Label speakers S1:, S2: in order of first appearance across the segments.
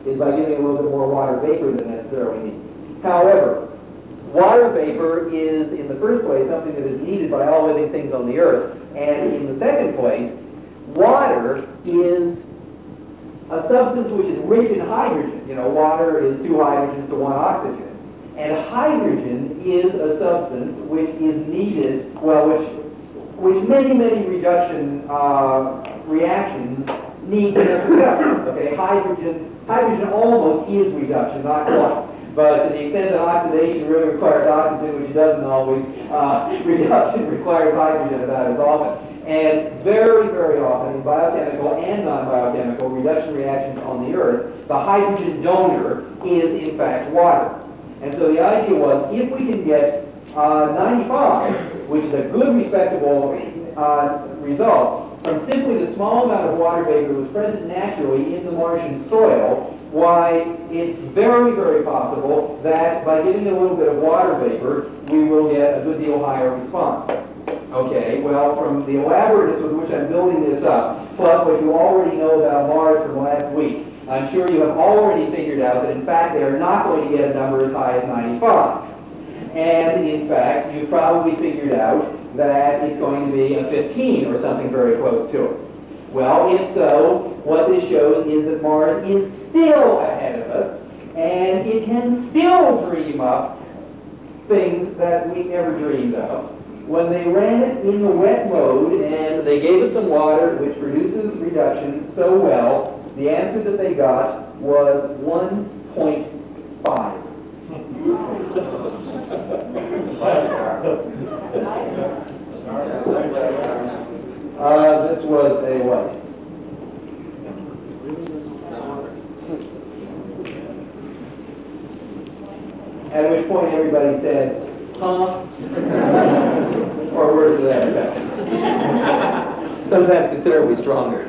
S1: is by giving a little bit more water vapor than necessarily needed. However, water vapor is, in the first place, something that is needed by all living things on the earth, and in the second place, water is a substance which is rich in hydrogen. You know, water is 2 hydrogens to 1 oxygen. And hydrogen is a substance which is needed, well, which many reduction reactions need to occur. Okay, hydrogen almost is reduction, not quite. But to the extent that oxidation really requires oxygen, which it doesn't always, reduction requires hydrogen about as often. And very often in biochemical and non-biochemical reduction reactions on the Earth, the hydrogen donor is in fact water. And so the idea was, if we can get 95, which is a good, respectable result, from simply the small amount of water vapor that was present naturally in the Martian soil, why, it's very possible that by giving it a little bit of water vapor, we will get a good deal higher response. Okay, well, from the elaborateness with which I'm building this up, plus what you already know about Mars from last week, I'm sure you have already figured out that, in fact, they are not going to get a number as high as 95. And, in fact, you've probably figured out that it's going to be a 15 or something very close to it. Well, if so, what this shows is that Mars is still ahead of us, and it can still dream up things that we never dreamed of. When they ran it in the wet mode and they gave it some water, which produces reduction so well, the answer that they got was 1.5. This was a what? At which point everybody said, huh? Or words to that effect. Sometimes considerably stronger.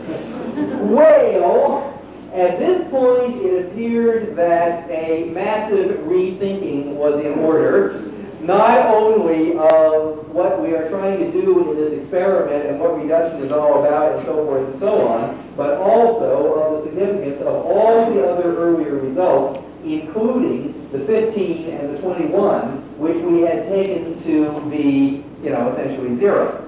S1: Well, at this point it appeared that a massive rethinking was in order, not only of what we are trying to do in this experiment and what reduction is all about and so forth and so on, but also of the significance of all the other earlier results, including the 15 and the 21, which we had taken to be, essentially zero.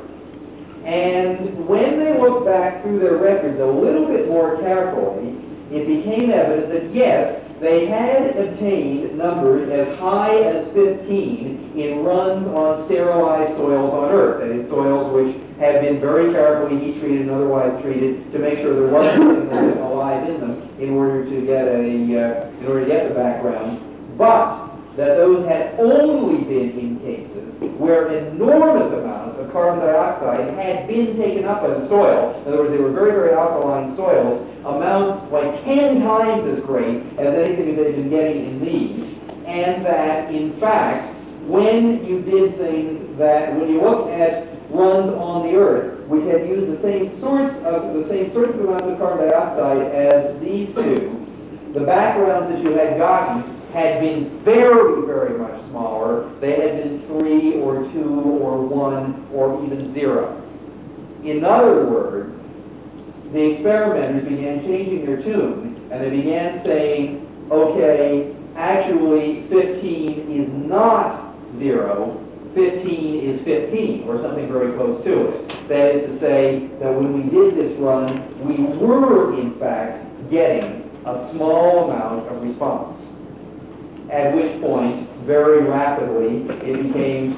S1: And when they looked back through their records a little bit more carefully, it became evident that yes, they had obtained numbers as high as 15 in runs on sterilized soils on Earth, that is, soils which had been very carefully heat treated and otherwise treated to make sure there wasn't anything alive in them in order to get the background, but that those had only been in cases where enormous amounts of carbon dioxide had been taken up by the soil. In other words, they were very alkaline soils, amounts like 10 times as great as anything that they've been getting in these, and that, in fact, when you did things that, when you looked at runs on the Earth, which had used the same sorts of amounts of carbon dioxide as these two, the backgrounds that you had gotten had been very much smaller. They had been 3 or 2 or 1 or even 0. In other words, the experimenters began changing their tune, and they began saying, okay, actually 15 is not 0, 15 is 15, or something very close to it. That is to say that when we did this run, we were in fact getting a small amount of response. At which point, very rapidly, it became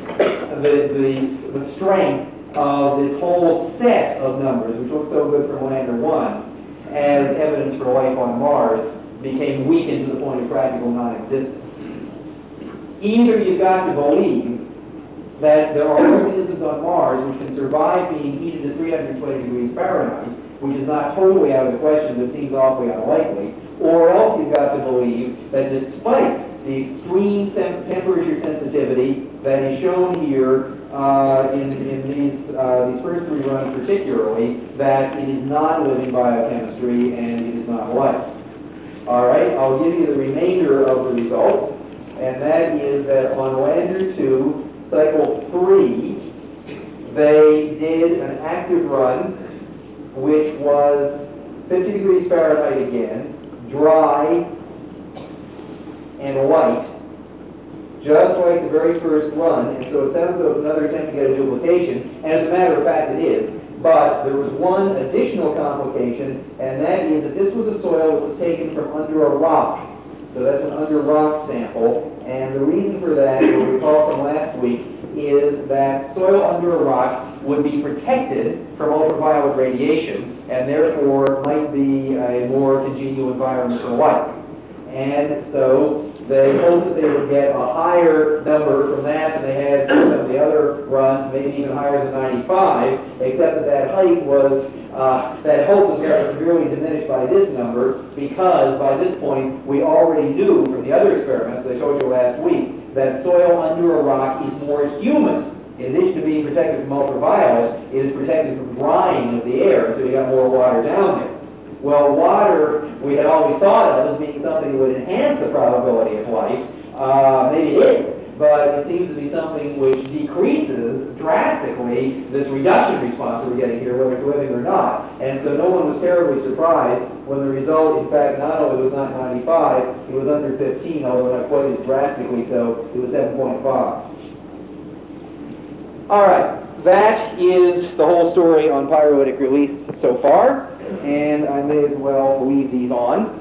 S1: the strength of this whole set of numbers, which looked so good from Lander 1, as evidence for life on Mars, became weakened to the point of practical non-existence. Either you've got to believe that there are organisms on Mars which can survive being heated to 320 degrees Fahrenheit, which is not totally out of the question, but seems awfully unlikely, or else you've got to believe that despite the extreme temperature sensitivity that is shown here in these first 3 runs particularly, that it is not living biochemistry and it is not life. All right, I'll give you the remainder of the results, and that is that on Lander 2, cycle 3, they did an active run, which was 50 degrees Fahrenheit again, dry, and white, just like the very first run, and so it sounds like another attempt to get a duplication, and as a matter of fact it is. But there was one additional complication, and that is that this was a soil that was taken from under a rock. So that's an under rock sample, and the reason for that, you'll recall from last week, is that soil under a rock would be protected from ultraviolet radiation, and therefore might be a more congenial environment for life. And so they hoped that they would get a higher number from that than they had from some of the other runs, maybe even higher than 95, except that that height was, that hope was severely diminished by this number, because by this point we already knew from the other experiments that I showed you last week that soil under a rock is more humid. In addition to being protected from ultraviolet, it is protected from drying of the air, so you got more water down there. Well, water we had always thought of as being something that would enhance the probability of life. Maybe it is, but it seems to be something which decreases drastically this reduction response that we're getting here, whether it's living or not. And so no one was terribly surprised when the result, in fact, not only was not 95, it was under 15, although not quite as drastically so, it was 7.5. All right, that is the whole story on pyrolytic release so far, and I may as well leave these on.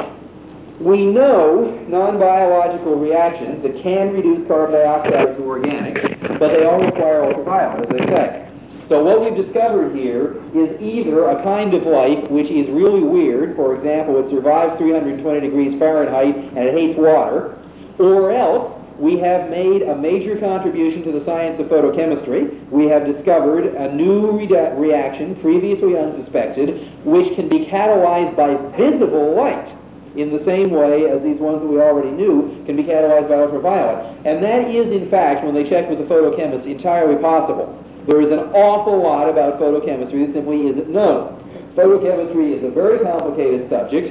S1: We know non-biological reactions that can reduce carbon dioxide to organic, but they all require ultraviolet, as I say. So what we've discovered here is either a kind of life which is really weird, for example, it survives 320 degrees Fahrenheit and it hates water, or else we have made a major contribution to the science of photochemistry. We have discovered a new reaction, previously unsuspected, which can be catalyzed by visible light, in the same way as these ones that we already knew can be catalyzed by ultraviolet. And that is, in fact, when they checked with the photochemists, entirely possible. There is an awful lot about photochemistry that simply isn't known. Photochemistry is a very complicated subject.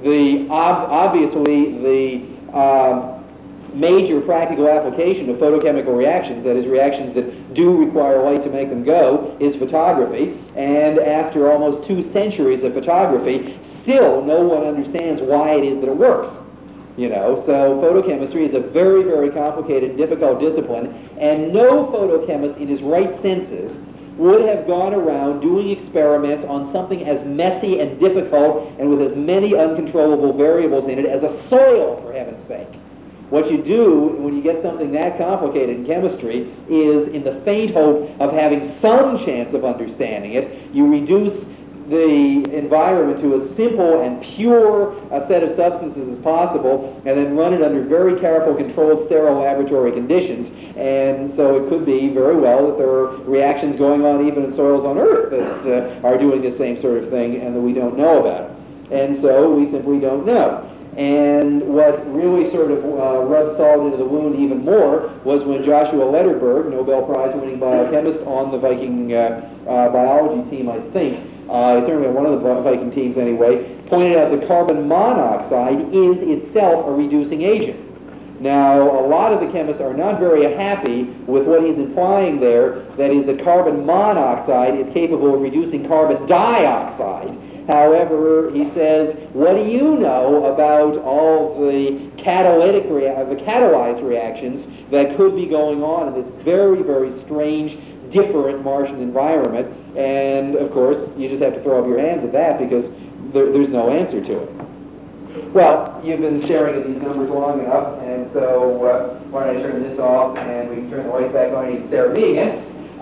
S1: Obviously, the major practical application of photochemical reactions, that is, reactions that do require light to make them go, is photography. And after almost 2 centuries of photography, still no one understands why it is that it works. You know, so photochemistry is a very, very complicated, difficult discipline, and no photochemist in his right senses would have gone around doing experiments on something as messy and difficult and with as many uncontrollable variables in it as a soil, for heaven's sake. What you do when you get something that complicated in chemistry is, in the faint hope of having some chance of understanding it, you reduce the environment to as simple and pure a set of substances as possible, and then run it under very careful, controlled, sterile laboratory conditions. And so it could be very well that there are reactions going on even in soils on Earth that are doing the same sort of thing and that we don't know about. And so we simply don't know. And what really sort of rubbed salt into the wound even more was when Joshua Lederberg, Nobel Prize-winning biochemist on the Viking biology team, I think, certainly on one of the Viking teams anyway, pointed out that carbon monoxide is itself a reducing agent. Now, a lot of the chemists are not very happy with what he's implying there, that is, that carbon monoxide is capable of reducing carbon dioxide. However, he says, what do you know about all the catalyzed reactions that could be going on in this very, very strange, different Martian environment? And, of course, you just have to throw up your hands at that because there's no answer to it. Well, you've been staring at these numbers long enough, and so why don't I turn this off and we can turn the lights back on and you can stare at me again.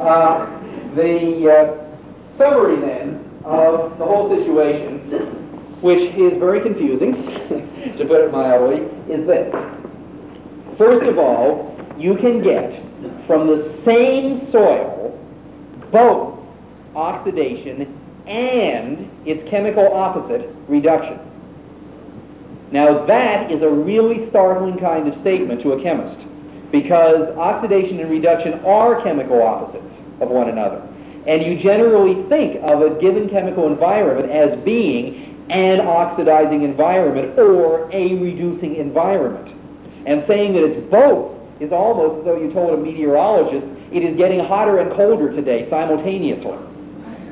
S1: The summary, then, of the whole situation, which is very confusing, to put it mildly, is this. First of all, you can get from the same soil both oxidation and its chemical opposite, reduction. Now that is a really startling kind of statement to a chemist, because oxidation and reduction are chemical opposites of one another. And you generally think of a given chemical environment as being an oxidizing environment or a reducing environment. And saying that it's both is almost as though you told a meteorologist it is getting hotter and colder today simultaneously.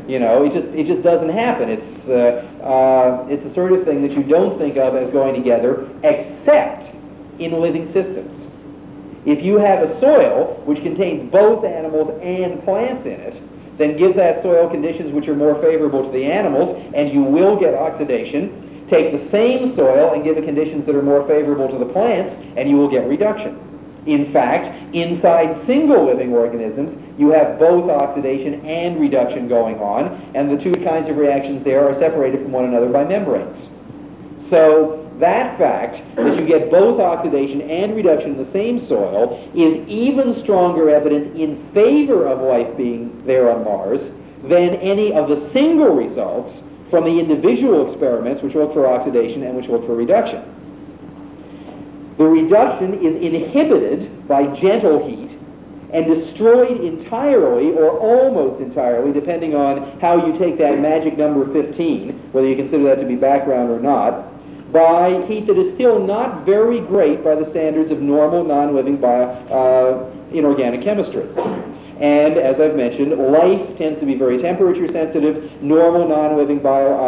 S2: You know, it just doesn't happen. It's the sort of thing that you don't think of as going together, except in living systems. If you have a soil which contains both animals and plants in it, then give that soil conditions which are more favorable to the animals, and you will get oxidation. Take the same soil and give it conditions that are more favorable to the plants, and you will get reduction. In fact, inside single living organisms, you have both oxidation and reduction going on, and the two kinds of reactions there are separated from one another by membranes. So that fact that you get both oxidation and reduction in the same soil is even stronger evidence in favor of life being there on Mars than any of the single results from the individual experiments which look for oxidation and which look for reduction. The reduction is inhibited by gentle heat and destroyed entirely or almost entirely, depending on how you take that magic number 15, whether you consider that to be background or not, by heat that is still not very great by the standards of normal non-living inorganic chemistry. And as I've mentioned, life tends to be very temperature sensitive. Normal non-living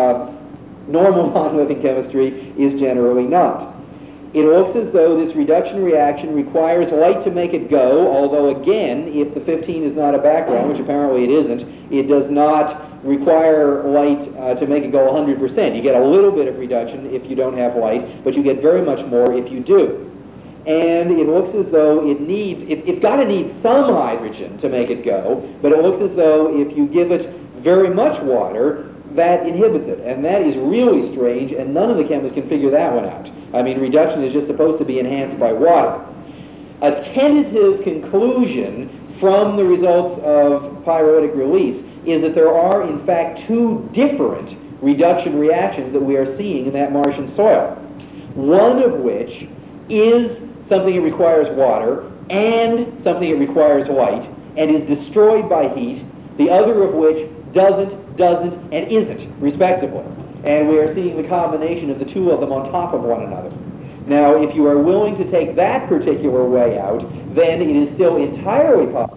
S2: chemistry is generally not. It looks as though this reduction reaction requires light to make it go, although again, if the 15 is not a background, which apparently it isn't, it does not require light to make it go 100%. You get a little bit of reduction if you don't have light, but you get very much more if you do. And it looks as though it's got to need some hydrogen to make it go, but it looks as though if you give it very much water, that inhibits it. And that is really strange, and none of the chemists can figure that one out. I mean, reduction is just supposed to be enhanced by water. A tentative conclusion from the results of pyrolytic release is that there are, in fact, two different reduction reactions that we are seeing in that Martian soil. One of which is something that requires water and something that requires light and is destroyed by heat, the other of which doesn't, and isn't, respectively. And we are seeing the combination of the two of them on top of one another. Now, if you are willing to take that particular way out, then it is still entirely possible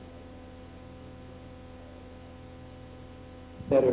S2: set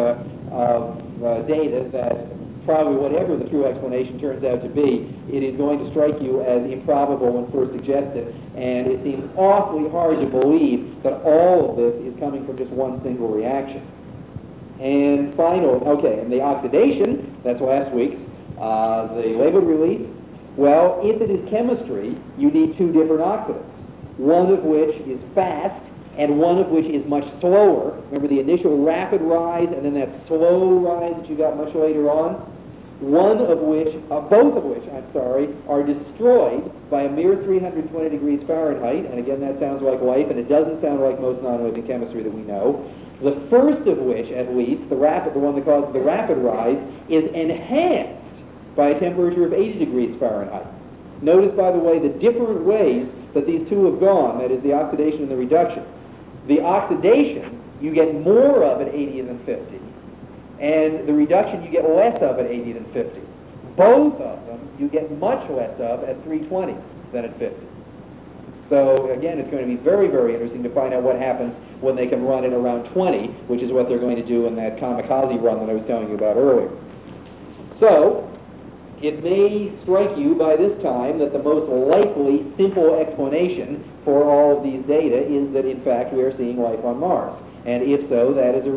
S2: of data that probably whatever the true explanation turns out to be, it is going to strike you as improbable when first suggested, and it seems awfully hard to believe that all of this is coming from just one single reaction. And finally, and the oxidation, that's last week's, the labeled release, well, if it is chemistry, you need two different oxidants, one of which is fast and one of which is much slower. Remember the initial rapid rise and then that slow rise that you got much later on? Both of which, are destroyed by a mere 320 degrees Fahrenheit, and again that sounds like life, and it doesn't sound like most non-living chemistry that we know. The first of which, at least, the one that causes the rapid rise, is enhanced by a temperature of 80 degrees Fahrenheit. Notice, by the way, the different ways that these two have gone, that is the oxidation and the reduction. The oxidation, you get more of at 80 than 50. And the reduction, you get less of at 80 than 50. Both of them, you get much less of at 320 than at 50. So, again, it's going to be very, very interesting to find out what happens when they can run it around 20, which is what they're going to do in that kamikaze run that I was telling you about earlier. So, it may strike you by this time that the most likely simple explanation for all of these data is that, in fact, we are seeing life on Mars. And if so, that is a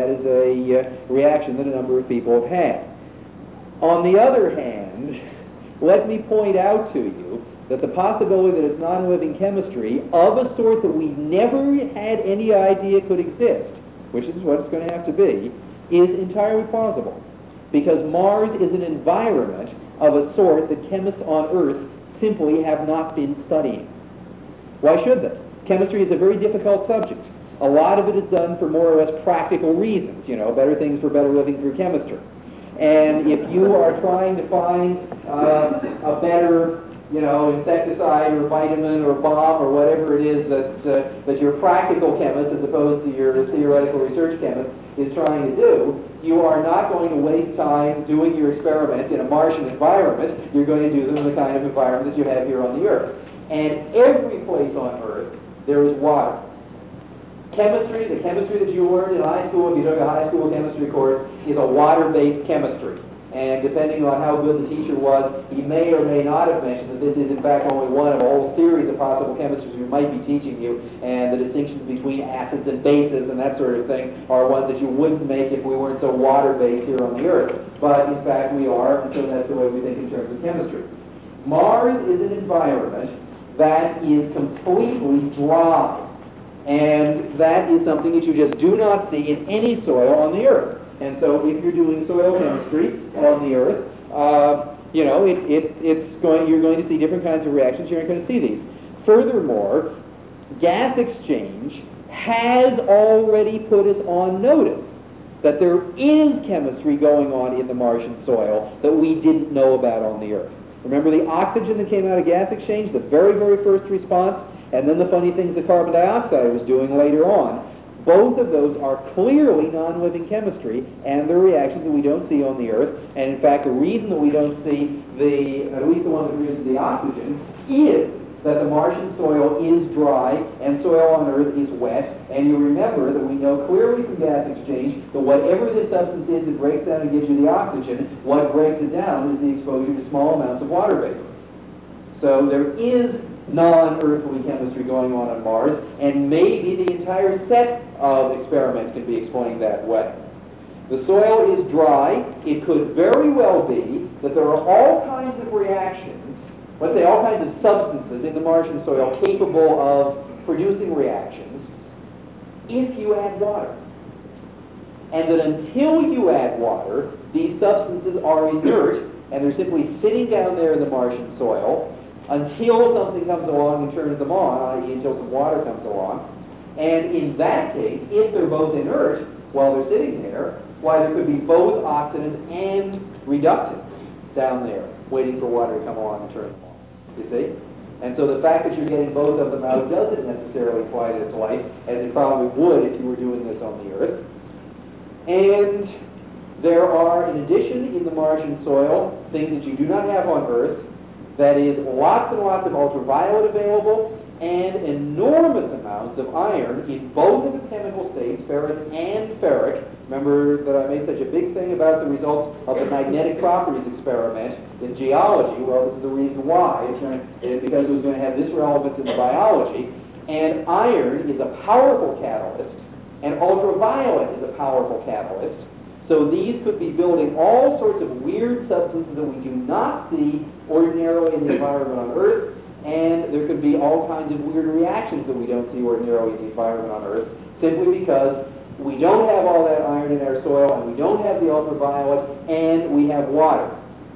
S2: reaction that a number of people have had. On the other hand, let me point out to you that the possibility that it's non-living chemistry of a sort that we never had any idea could exist, which is what it's going to have to be, is entirely plausible. Because Mars is an environment of a sort that chemists on Earth simply have not been studying. Why should they? Chemistry is a very difficult subject. A lot of it is done for more or less practical reasons, better things for better living through chemistry. And if you are trying to find a better, insecticide or vitamin or bomb or whatever it is that your practical chemist, as opposed to your theoretical research chemist, is trying to do, you are not going to waste time doing your experiment in a Martian environment. You're going to do them in the kind of environment that you have here on the Earth. And every place on Earth, there is water. Chemistry, the chemistry that you learned in high school, if you took a high school chemistry course, is a water-based chemistry. And depending on how good the teacher was, he may or may not have mentioned that this is in fact only one of a whole series of possible chemistries we might be teaching you, and the distinctions between acids and bases and that sort of thing are ones that you wouldn't make if we weren't so water-based here on the Earth. But in fact we are, and so that's the way we think in terms of chemistry. Mars is an environment that is completely dry. And that is something that you just do not see in any soil on the Earth. And so if you're doing soil chemistry on the Earth, you're going to see different kinds of reactions. You're not going to see these. Furthermore, gas exchange has already put us on notice that there is chemistry going on in the Martian soil that we didn't know about on the Earth. Remember the oxygen that came out of gas exchange, the very, very first response, and then the funny things that carbon dioxide was doing later on. Both of those are clearly non-living chemistry, and they're reactions that we don't see on the Earth. And in fact, the reason that we don't see at least the one that produces the oxygen, is that the Martian soil is dry and soil on Earth is wet. And you remember that we know clearly from gas exchange that whatever this substance is that breaks down and gives you the oxygen, what breaks it down is the exposure to small amounts of water vapor. So there is non-earthly chemistry going on Mars, and maybe the entire set of experiments can be explained that way. The soil is dry. It could very well be that there are all kinds of reactions, let's say all kinds of substances in the Martian soil capable of producing reactions if you add water. And that until you add water, these substances are inert, and they're simply sitting down there in the Martian soil until something comes along and turns them on, i.e. until some water comes along. And in that case, if they're both inert while they're sitting there, why there could be both oxidants and reductants down there waiting for water to come along and turn them on. You see? And so the fact that you're getting both of them out doesn't necessarily apply to its life, as it probably would if you were doing this on the Earth. And there are, in addition, in the Martian soil, things that you do not have on Earth. That is, lots and lots of ultraviolet available, and enormous amounts of iron in both of its chemical states, ferrous and ferric. Remember that I made such a big thing about the results of the magnetic properties experiment in geology. Well, this is the reason why. It's because it was going to have this relevance in the biology. And iron is a powerful catalyst, and ultraviolet is a powerful catalyst. So these could be building all sorts of weird substances that we do not see ordinarily in the environment on Earth, and there could be all kinds of weird reactions that we don't see ordinarily in the environment on Earth, simply because we don't have all that iron in our soil, and we don't have the ultraviolet, and we have water.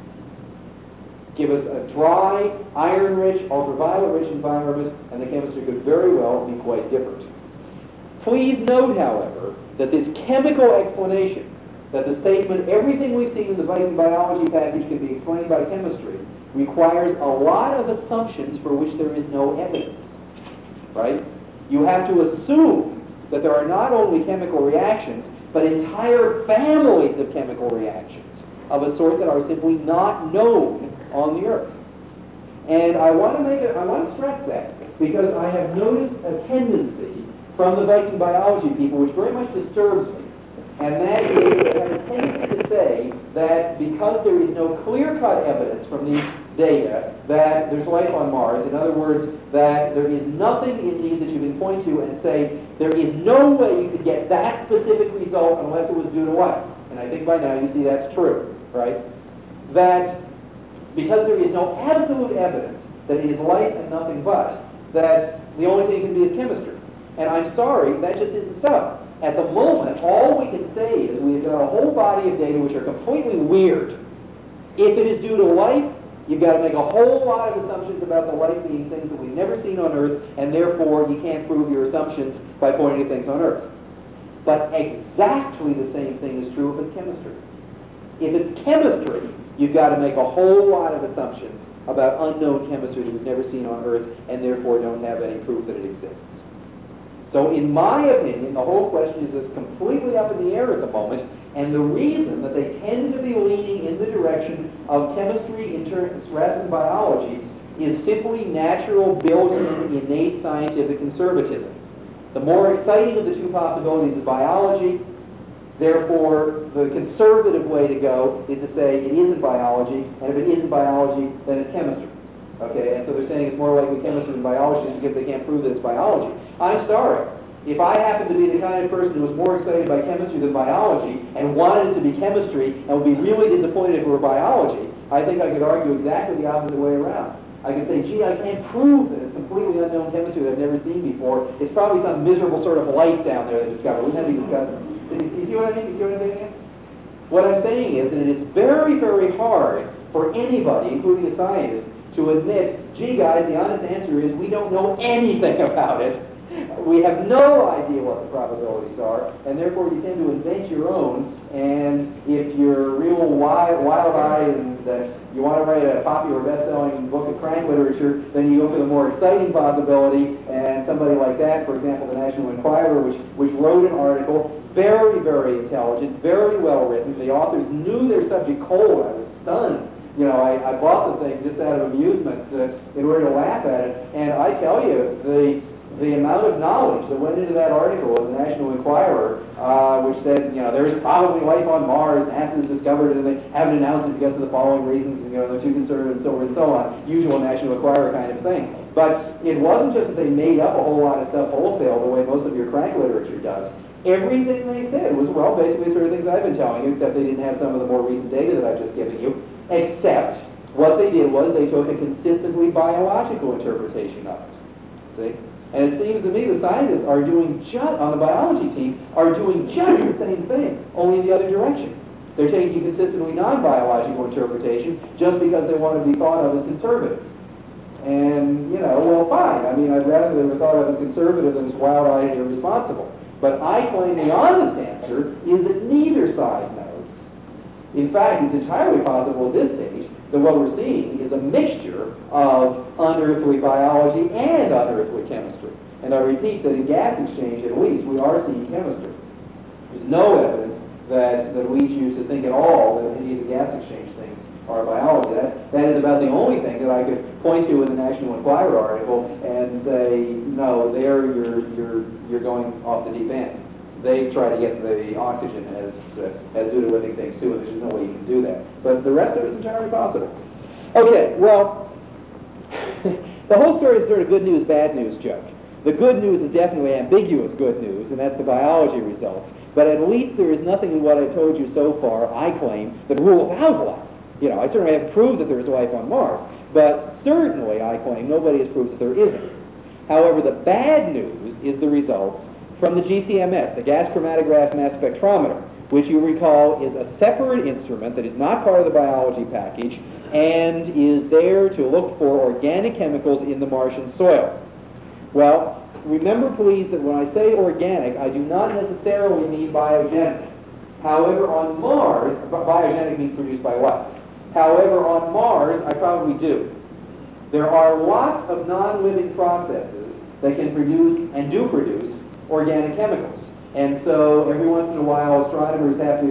S2: Give us a dry, iron-rich, ultraviolet-rich environment, and the chemistry could very well be quite different. Please note, however, that this chemical explanation, that the statement, everything we've seen in the Viking biology package can be explained by chemistry, requires a lot of assumptions for which there is no evidence, right? You have to assume that there are not only chemical reactions, but entire families of chemical reactions of a sort that are simply not known on the Earth. And I want to stress that, because I have noticed a tendency from the Viking biology people which very much disturbs me. And that is, they have a tendency to say that because there is no clear-cut evidence from these data that there's life on Mars, in other words, that there is nothing in these that you can point to and say, there is no way you could get that specific result unless it was due to life. And I think by now you see that's true, right? That because there is no absolute evidence that it is life and nothing but, that the only thing it can be is chemistry. And I'm sorry, that just isn't so. At the moment, all we can say is we've got a whole body of data which are completely weird. If it is due to life, you've got to make a whole lot of assumptions about the life being things that we've never seen on Earth, and therefore you can't prove your assumptions by pointing to things on Earth. But exactly the same thing is true if it's chemistry. If it's chemistry, you've got to make a whole lot of assumptions about unknown chemistry that we've never seen on Earth, and therefore don't have any proof that it exists. So in my opinion, the whole question is just completely up in the air at the moment, and the reason that they tend to be leaning in the direction of chemistry rather than biology is simply natural built-in innate scientific conservatism. The more exciting of the two possibilities is biology. Therefore, the conservative way to go is to say it isn't biology, and if it isn't biology, then it's chemistry. Okay, and so they're saying it's more likely chemistry than biology because they can't prove that it's biology. I'm sorry. If I happen to be the kind of person who was more excited by chemistry than biology and wanted it to be chemistry and would be really disappointed if it were biology, I think I could argue exactly the opposite way around. I could say, gee, I can't prove that it's completely unknown chemistry that I've never seen before. It's probably some miserable sort of light down there they discovered. Wouldn't that be disgusting? You see what I mean? You see what I'm saying? What I'm saying is that it is very, very hard for anybody, including a scientist, to admit, gee guys, the honest answer is we don't know anything about it. We have no idea what the probabilities are, and therefore you tend to invent your own, and if you're real wild-eyed and you want to write a popular best-selling book of crank literature, then you go for the more exciting possibility, and somebody like that, for example, the National Enquirer, which wrote an article, very, very intelligent, very well written. The authors knew their subject cold. I was stunned. You know, I bought the thing just out of amusement in order to laugh at it, and I tell you, the amount of knowledge that went into that article in the National Enquirer, which said, you know, there is probably life on Mars, NASA has discovered it, and they haven't announced it because of the following reasons, and, you know, they're too conservative, and so forth and so on, usual National Enquirer kind of thing. But it wasn't just that they made up a whole lot of stuff wholesale the way most of your crank literature does. Everything they said was, well, basically the sort of things I've been telling you, except they didn't have some of the more recent data that I've just given you, except what they did was they took a consistently biological interpretation of it. See? And it seems to me the scientists are doing on the biology team, are doing just the same thing, only in the other direction. They're taking a consistently non-biological interpretation just because they want to be thought of as conservative. And, you know, well, fine. I mean, I'd rather they were thought of as conservative than as wild-eyed and irresponsible. But I claim the honest answer is that neither side knows. In fact, it's entirely possible at this stage that what we're seeing is a mixture of unearthly biology and unearthly chemistry. And I repeat that in gas exchange, at least, we are seeing chemistry. There's no evidence that leads you to think at all that any of the gas exchange things are biology. That is about the only thing that I could point to in the National Enquirer article and say, no, there you're going off the deep end. They try to get the oxygen as due to living things too, and there's just no way you can do that. But the rest of it is entirely possible. Okay, well, the whole story is sort of good news, bad news joke. The good news is definitely ambiguous good news, and that's the biology results. But at least there is nothing in what I've told you so far, I claim, that rules out life. You know, I certainly haven't proved that there is life on Mars, but certainly, I claim, nobody has proved that there isn't. However, the bad news is the results from the GCMS, the Gas Chromatograph Mass Spectrometer, which you recall is a separate instrument that is not part of the biology package and is there to look for organic chemicals in the Martian soil. Well, remember please that when I say organic, I do not necessarily mean biogenic. However, on Mars, biogenic means produced by what? However, on Mars, I probably do. There are lots of non-living processes that can produce and do produce organic chemicals. And so every once in a while astronomers have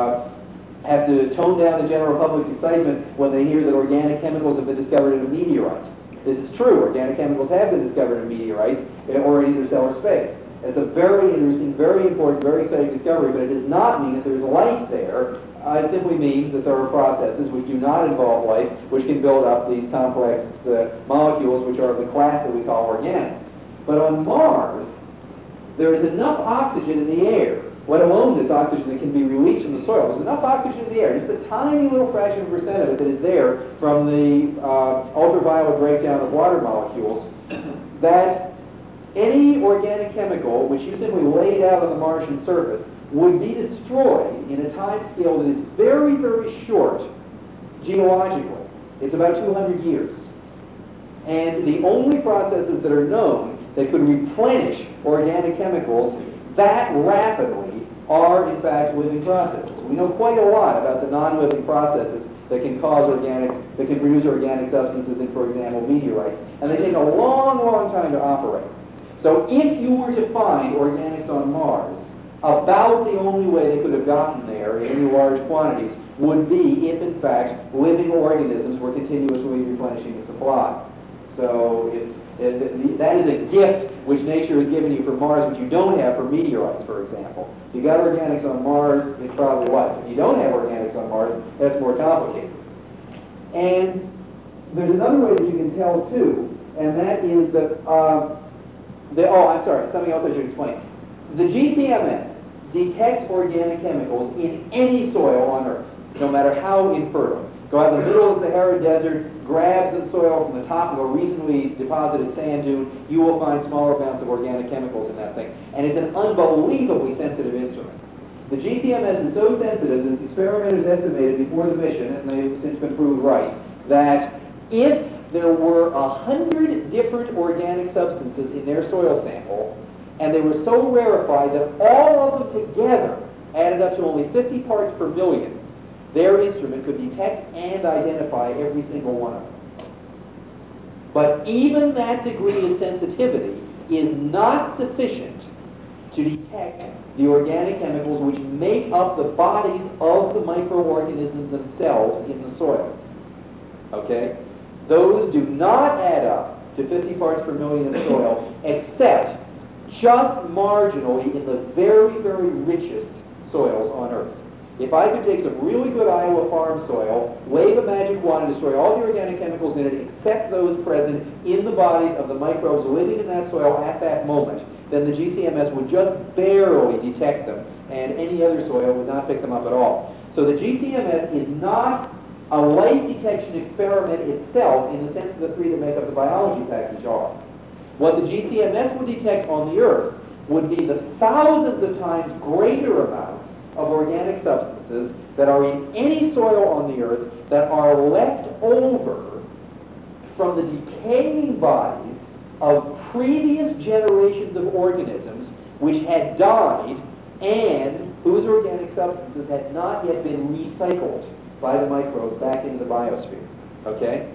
S2: to tone down the general public's excitement when they hear that organic chemicals have been discovered in a meteorite. This is true. Organic chemicals have been discovered in meteorites or in interstellar space. It's a very interesting, very important, very exciting discovery, but it does not mean that there's life there. It simply means that there are processes which do not involve life, which can build up these complex molecules which are of the class that we call organic. But on Mars, there is enough oxygen in the air, let alone this oxygen that can be released from the soil. There's enough oxygen in the air, just a tiny little fraction of a percent of it that is there from the ultraviolet breakdown of water molecules, that any organic chemical which you simply laid out on the Martian surface would be destroyed in a time scale that is very, very short geologically. It's about 200 years. And the only processes that are known that could replenish organic chemicals that rapidly are, in fact, living processes. We know quite a lot about the non-living processes that can produce organic substances in, for example, meteorites. And they take a long, long time to operate. So if you were to find organics on Mars, about the only way they could have gotten there in any large quantities would be if, in fact, living organisms were continuously replenishing the supply. So that is a gift which nature has given you for Mars, which you don't have for meteorites, for example. If you got organics on Mars, it's probably life. If you don't have organics on Mars, that's more complicated. And there's another way that you can tell too, and that is that something else I should explain. The GCMS detects organic chemicals in any soil on Earth, no matter how infertile. Go out in the middle of the Sahara Desert, grab the soil from the top of a recently deposited sand dune, you will find smaller amounts of organic chemicals in that thing. And it's an unbelievably sensitive instrument. The GCMS is so sensitive that experimenters estimated before the mission, and they've since been proved right, that if there were 100 different organic substances in their soil sample, and they were so rarefied that all of them together added up to only 50 parts per million, their instrument could detect and identify every single one of them. But even that degree of sensitivity is not sufficient to detect the organic chemicals which make up the bodies of the microorganisms themselves in the soil. Okay? Those do not add up to 50 parts per million in soil, except just marginally in the very, very richest soils on Earth. If I could take some really good Iowa farm soil, wave a magic wand and destroy all the organic chemicals in it except those present in the bodies of the microbes living in that soil at that moment, then the GCMS would just barely detect them, and any other soil would not pick them up at all. So the GCMS is not a light detection experiment itself in the sense of the three that make up the biology package are. What the GCMS would detect on the Earth would be the thousands of times greater amount of organic substances that are in any soil on the Earth that are left over from the decaying bodies of previous generations of organisms which had died and whose organic substances had not yet been recycled by the microbes back into the biosphere. Okay?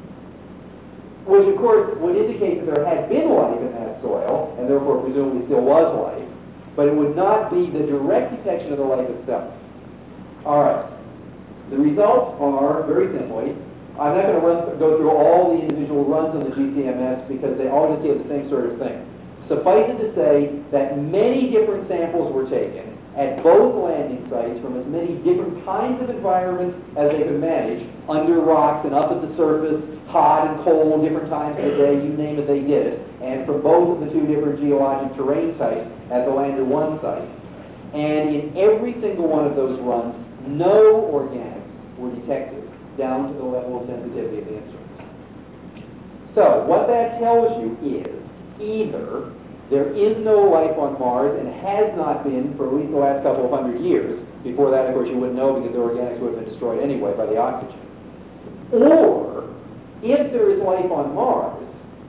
S2: Which, of course, would indicate that there had been life in that soil, and therefore presumably still was life, but it would not be the direct detection of the life itself. All right. The results are, very simply, I'm not going to go through all the individual runs on the GCMS because they all just give the same sort of thing. Suffice it to say that many different samples were taken at both landing sites from as many different kinds of environments as they could manage, under rocks and up at the surface, hot and cold, different times of the day, you name it, they did it, and from both of the two different geologic terrain sites at the Lander 1 site. And in every single one of those runs, no organics were detected down to the level of sensitivity of the instruments. So what that tells you is either there is no life on Mars and has not been for at least the last couple of hundred years. Before that, of course, you wouldn't know because the organics would have been destroyed anyway by the oxygen. Or, if there is life on Mars,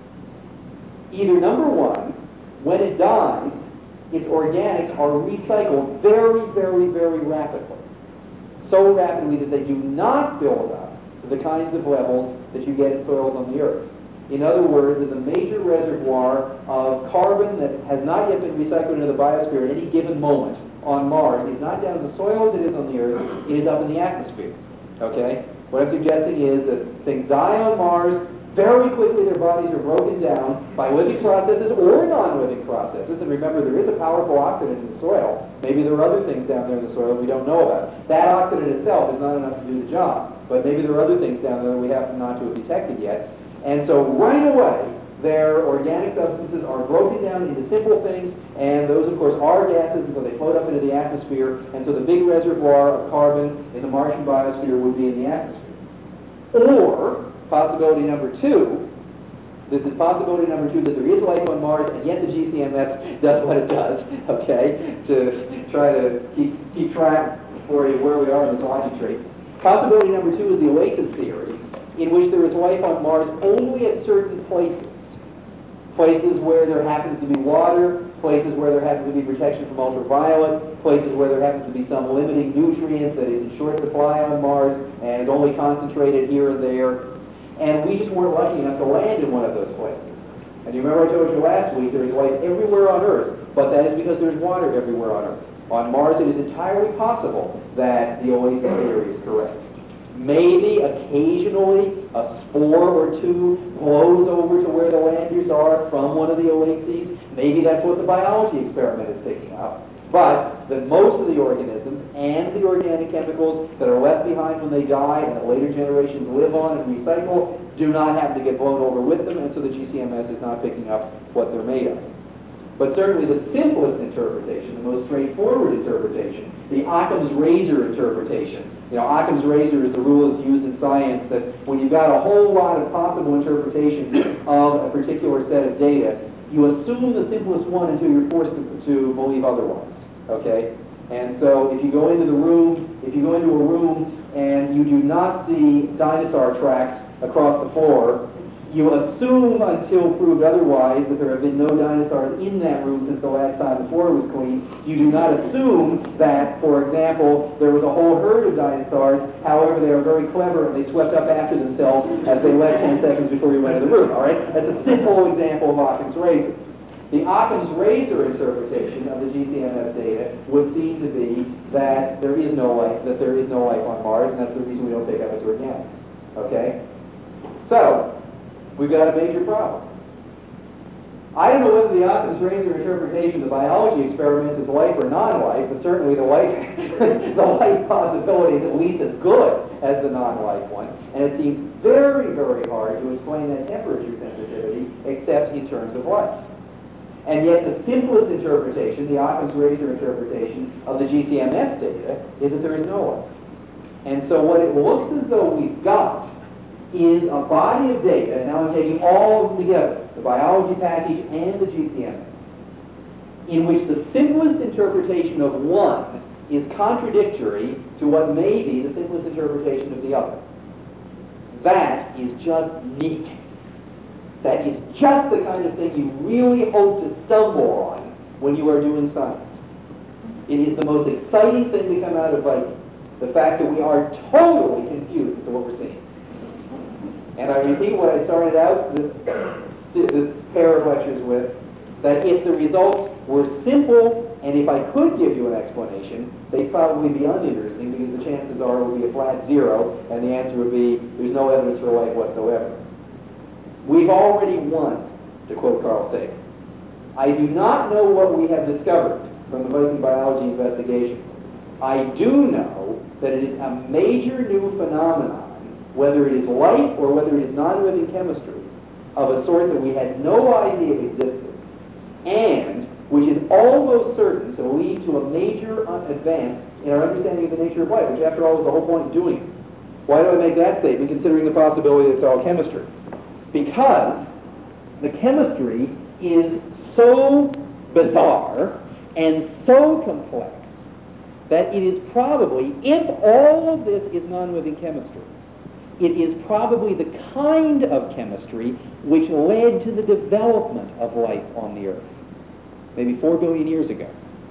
S2: either number one, when it dies, its organics are recycled very, very, very rapidly. So rapidly that they do not build up to the kinds of levels that you get in soils on the Earth. In other words, there's a major reservoir of carbon that has not yet been recycled into the biosphere at any given moment on Mars. It's not down in the soil as it is on the Earth, it is up in the atmosphere. Okay? What I'm suggesting is that things die on Mars, very quickly their bodies are broken down by living processes or non-living processes. And remember, there is a powerful oxidant in the soil. Maybe there are other things down there in the soil we don't know about. That oxidant itself is not enough to do the job. But maybe there are other things down there that we happen not to have detected yet. And so right away, their organic substances are broken down into simple things, and those, of course, are gases, and so they float up into the atmosphere, and so the big reservoir of carbon in the Martian biosphere would be in the atmosphere. Or, possibility number two, this is possibility number two, that there is life on Mars, and yet the GCMS does what it does, okay, to try to keep track for you where we are in this logic tree. Possibility number two is the Oasis theory, in which there is life on Mars only at certain places. Places where there happens to be water, places where there happens to be protection from ultraviolet, places where there happens to be some limiting nutrients that is in short supply on Mars and is only concentrated here and there. And we just weren't lucky enough to land in one of those places. And you remember I told you last week there is life everywhere on Earth, but that is because there's water everywhere on Earth. On Mars it is entirely possible that the Oasis theory is correct. Maybe occasionally a spore or two blows over to where the land use are from one of the oases. Maybe that's what the biology experiment is picking up. But that most of the organisms and the organic chemicals that are left behind when they die and that later generations live on and recycle do not have to get blown over with them, and so the GCMS is not picking up what they're made of. But certainly the simplest interpretation, the most straightforward interpretation, the Occam's razor interpretation. You know, Occam's razor is the rule that's used in science that when you've got a whole lot of possible interpretations of a particular set of data, you assume the simplest one until you're forced to believe otherwise. Okay? And so if you go into a room and you do not see dinosaur tracks across the floor, you assume until proved otherwise that there have been no dinosaurs in that room since the last time the floor was cleaned. You do not assume that, for example, there was a whole herd of dinosaurs. However, they are very clever and they swept up after themselves as they left 10 seconds before you went in the room. All right? That's a simple example of Occam's razor. The Occam's razor interpretation of the GCMS data would seem to be that there is no life, on Mars, and that's the reason we don't take up as organic. Okay? So, we've got a major problem. I don't know whether the Occam's razor interpretation of the biology experiment is life or non-life, but certainly the life, the life possibility is at least as good as the non-life one, and it seems very, very hard to explain that temperature sensitivity except in terms of life. And yet the simplest interpretation, the Occam's razor interpretation of the GCMS data, is that there is no life. And so what it looks as though we've got is a body of data, and now I'm taking all of them together, the biology package and the GCMS, in which the simplest interpretation of one is contradictory to what may be the simplest interpretation of the other. That is just neat. That is just the kind of thing you really hope to stumble on when you are doing science. It is the most exciting thing to come out of Viking, the fact that we are totally confused as to what we're seeing. And I repeat what I started out this pair of lectures with, that if the results were simple, and if I could give you an explanation, they'd probably be uninteresting because the chances are it would be a flat zero, and the answer would be there's no evidence for life whatsoever. We've already won, to quote Carl Sagan. I do not know what we have discovered from the Viking biology investigation. I do know that it is a major new phenomenon, whether it is life or whether it is non-living chemistry, of a sort that we had no idea existed, and which is almost certain to lead to a major advance in our understanding of the nature of life, which after all is the whole point of doing it. Why do I make that statement, considering the possibility that it's all chemistry? Because the chemistry is so bizarre and so complex that it is probably, if all of this is non-living chemistry, it is probably the kind of chemistry which led to the development of life on the Earth, maybe 4 billion years ago.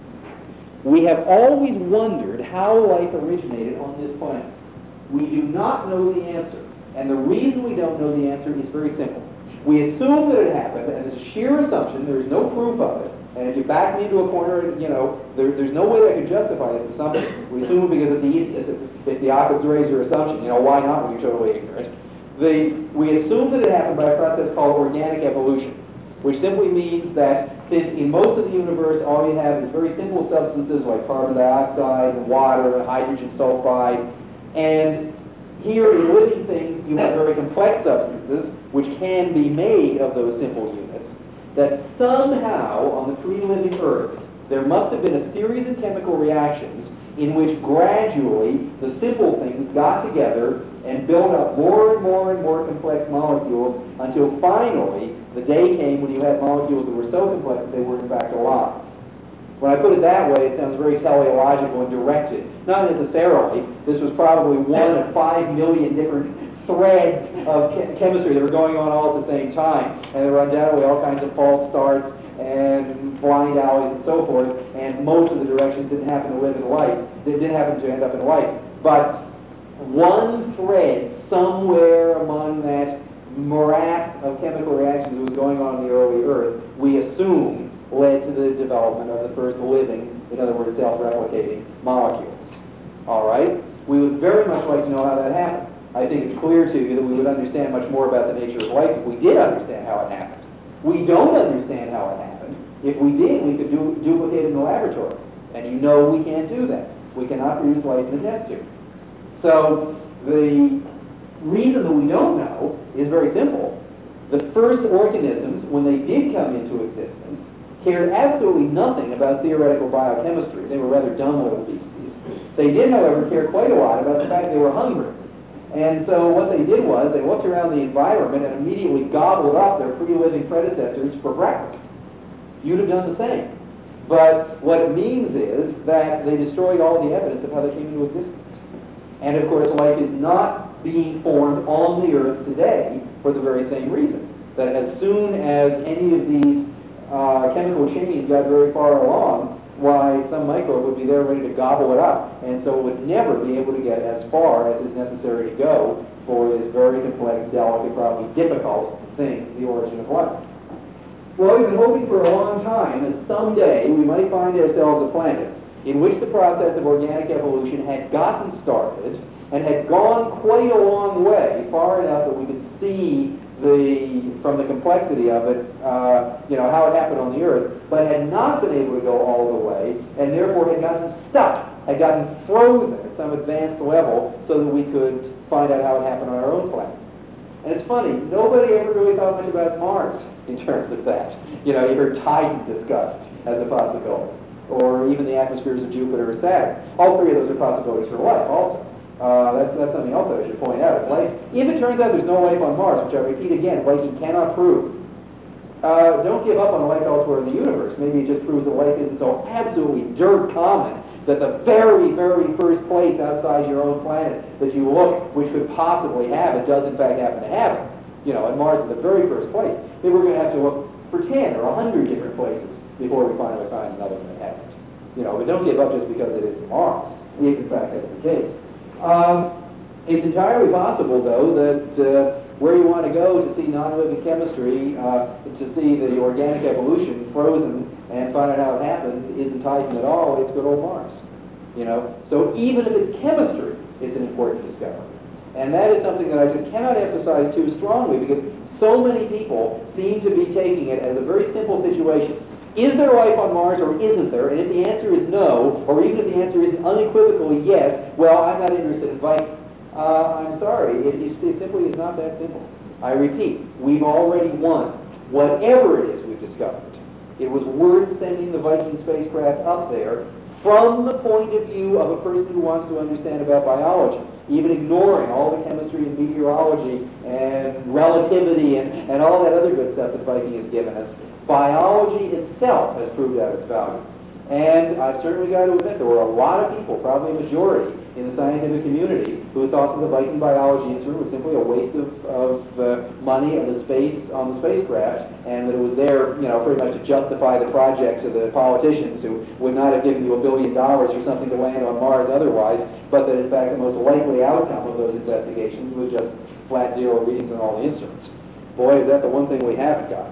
S2: We have always wondered how life originated on this planet. We do not know the answer. And the reason we don't know the answer is very simple. We assume that it happened, and it's a sheer assumption, there is no proof of it, and if you back me into a corner, you know, there's no way that I could justify this assumption. We assume it because it's the Occam's razor assumption. You know, why not when you're totally ignorant? We assume that it happened by a process called organic evolution, which simply means that since in most of the universe all you have is very simple substances like carbon dioxide and water and hydrogen sulfide, and here in living things you have very complex substances which can be made of those simple units, that somehow on the pre-living Earth there must have been a series of chemical reactions in which gradually the simple things got together and built up more and more and more complex molecules until finally the day came when you had molecules that were so complex that they were in fact alive. When I put it that way, it sounds very teleological and directed. Not necessarily. This was probably 1 of 5 million different threads of chemistry that were going on all at the same time. And there were undoubtedly all kinds of false starts and blind alleys and so forth, and most of the directions didn't happen to live in life. They didn't happen to end up in life. But one thread somewhere among that morass of chemical reactions that was going on in the early Earth, we assume led to the development of the first living, in other words, self-replicating molecules. All right? We would very much like to know how that happened. I think it's clear to you that we would understand much more about the nature of life if we did understand how it happened. We don't understand how it happened. If we did, we could duplicate it in the laboratory. And you know we can't do that. We cannot produce life in a test tube. So the reason that we don't know is very simple. The first organisms, when they did come into existence, cared absolutely nothing about theoretical biochemistry. They were rather dumb little beasties. They did, however, care quite a lot about the fact they were hungry. And so what they did was they looked around the environment and immediately gobbled up their free-living predecessors for breakfast. You'd have done the same. But what it means is that they destroyed all the evidence of how they came into existence. And of course, life is not being formed on the Earth today for the very same reason. That as soon as any of these chemical chains got very far along, why, some microbe would be there ready to gobble it up. And so it would never be able to get as far as is necessary to go for this very complex, delicate, probably difficult thing, the origin of life. Well, we've been hoping for a long time that someday we might find ourselves a planet in which the process of organic evolution had gotten started and had gone quite a long way, far enough that we could see from the complexity of it, how it happened on the Earth, but had not been able to go all the way, and therefore had gotten stuck, had gotten frozen at some advanced level so that we could find out how it happened on our own planet. And it's funny, nobody ever really thought much about Mars in terms of that. You heard Titan discussed as a possibility, or even the atmospheres of Jupiter or Saturn. All three of those are possibilities for life also. That's something else that I should point out. If it turns out there's no life on Mars, which I repeat again, life cannot prove, don't give up on life elsewhere in the universe. Maybe it just proves that life isn't so absolutely dirt common that the very, very first place outside your own planet that you look, which could possibly have it, does in fact happen to have it. And Mars is the very first place. Maybe we're going to have to look for 10 or 100 different places before we finally find another one that has it. But don't give up just because it is Mars, if in fact that's the case. It's entirely possible, though, that where you want to go to see non-living chemistry, to see the organic evolution frozen and find out how it happened, isn't Titan at all. It's good old Mars. So even if it's chemistry, it's an important discovery. And that is something that I just cannot emphasize too strongly, because so many people seem to be taking it as a very simple situation. Is there life on Mars or isn't there? And if the answer is no, or even if the answer is unequivocally yes, well, I'm not interested in Viking. I'm sorry, it simply is not that simple. I repeat, we've already won. Whatever it is we've discovered, it was worth sending the Viking spacecraft up there from the point of view of a person who wants to understand about biology, even ignoring all the chemistry and meteorology and relativity and all that other good stuff that Viking has given us. Biology itself has proved out its value. And I've certainly got to admit there were a lot of people, probably a majority, in the scientific community who thought that the Viking biology instrument was simply a waste of money and the space on the spacecraft, and that it was there, pretty much to justify the projects of the politicians who would not have given you $1 billion for something to land on Mars otherwise, but that in fact the most likely outcome of those investigations was just flat zero readings on all the instruments. Boy, is that the one thing we haven't got.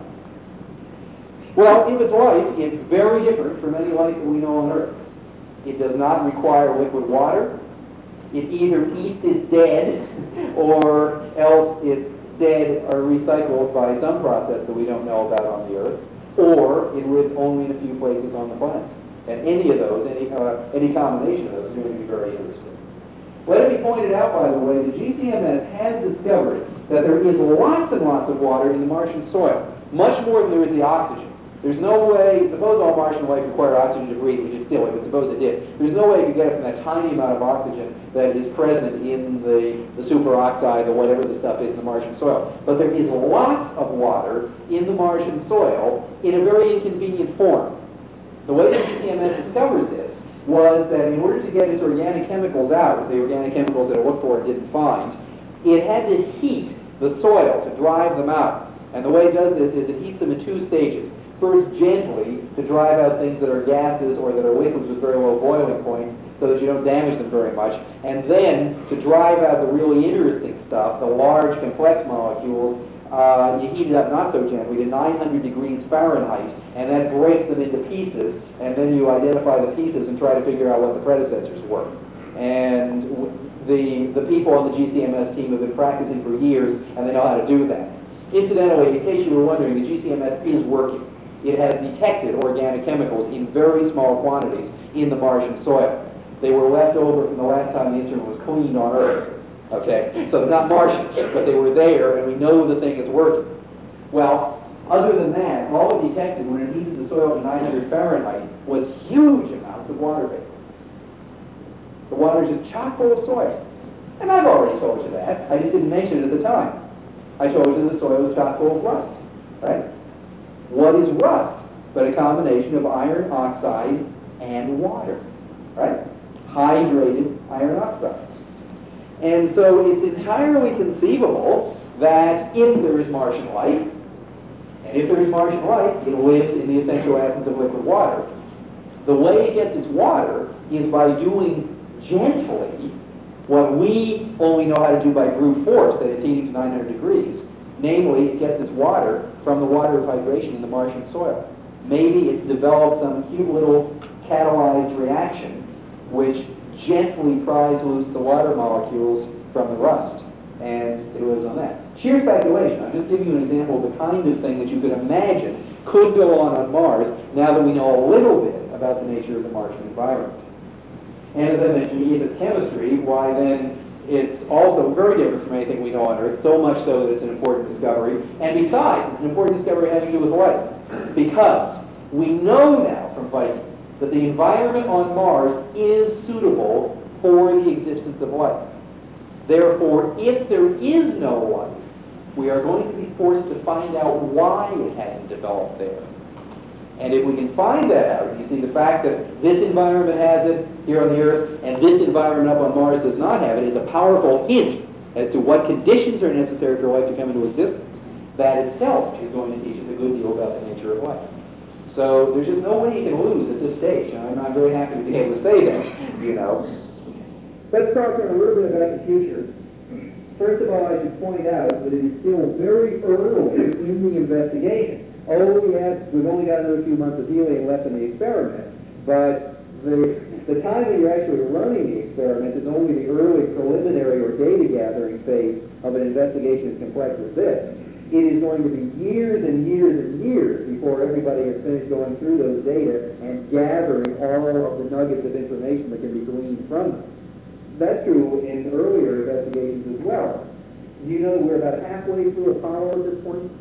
S2: Well, if it's life, it's very different from any life that we know on Earth. It does not require liquid water. It either eats its dead, or else it's dead or recycled by some process that we don't know about on the Earth, or it lives only in a few places on the planet. And any of those, any combination of those, is going to be very interesting. Let it be pointed out, by the way, that GCMS has discovered that there is lots and lots of water in the Martian soil, much more than there is the oxygen. There's no way, suppose all Martian life required oxygen to breathe, which is silly, but suppose it did. There's no way you could get it from that tiny amount of oxygen that is present in the superoxide or whatever the stuff is in the Martian soil. But there is lots of water in the Martian soil in a very inconvenient form. The way that GCMS discovered this was that in order to get its organic chemicals out, the organic chemicals that it looked for and didn't find, it had to heat the soil to drive them out. And the way it does this is it heats them in two stages. First, gently, to drive out things that are gases or that are liquids with very low boiling points so that you don't damage them very much. And then, to drive out the really interesting stuff, the large, complex molecules, you heat it up not so gently to 900 degrees Fahrenheit, and that breaks them into pieces, and then you identify the pieces and try to figure out what the predecessors were. And the people on the GCMS team have been practicing for years, and they know how to do that. Incidentally, in case you were wondering, the GCMS is working. It has detected organic chemicals in very small quantities in the Martian soil. They were left over from the last time the instrument was cleaned on Earth. Okay? So they're not Martians, but they were there, and we know the thing is working. Well, other than that, all it detected when it heated the soil to 900 Fahrenheit was huge amounts of water vapor. The water is just chock full of soil. And I've already told you that. I just didn't mention it at the time. I told you the soil is chock full of rust. Right? What is rust but a combination of iron oxide and water? Right? Hydrated iron oxide. And so it's entirely conceivable that if there is Martian life, and if there is Martian life, it lives in the essential atoms of liquid water. The way it gets its water is by doing gently what we only know how to do by brute force, that it's heating to 900 degrees. Namely, it gets its water from the water of hydration in the Martian soil. Maybe it's developed some cute little catalyzed reaction which gently pries loose the water molecules from the rust, and it lives on that. Sheer speculation. I'm just giving you an example of the kind of thing that you could imagine could go on Mars now that we know a little bit about the nature of the Martian environment. And as I mentioned, if it's chemistry, why then it's also very different from anything we know on Earth, so much so that it's an important discovery. And besides, it's an important discovery having to do with life. Because we know now from Viking that the environment on Mars is suitable for the existence of life. Therefore, if there is no life, we are going to be forced to find out why it hasn't developed there. And if we can find that out, you see the fact that this environment has it here on the Earth and this environment up on Mars does not have it is a powerful hint as to what conditions are necessary for life to come into existence. That itself is going to teach us a good deal about the nature of life. So there's just no way you can lose at this stage. And I'm very happy to be able to say that, you know. Let's talk a little bit about the future. First of all, I should point out that it is still very early in the investigation. Oh, yes, we've only got another few months of helium left in the experiment, but the time that you're actually running the experiment is only the early preliminary or data gathering phase of an investigation as complex as this. It is going to be years and years and years before everybody has finished going through those data and gathering all of the nuggets of information that can be gleaned from them. That's true in earlier investigations as well. Do you know that we're about halfway through Apollo at this point?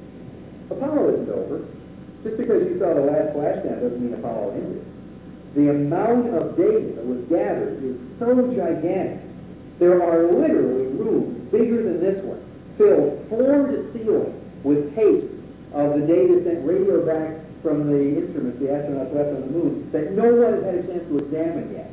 S2: Apollo isn't over. Just because you saw the last splashdown doesn't mean Apollo ended. The amount of data that was gathered is so gigantic. There are literally rooms bigger than this one, filled floor to ceiling with tapes of the data sent radio back from the instruments the astronauts left on the moon that no one has had a chance to examine yet.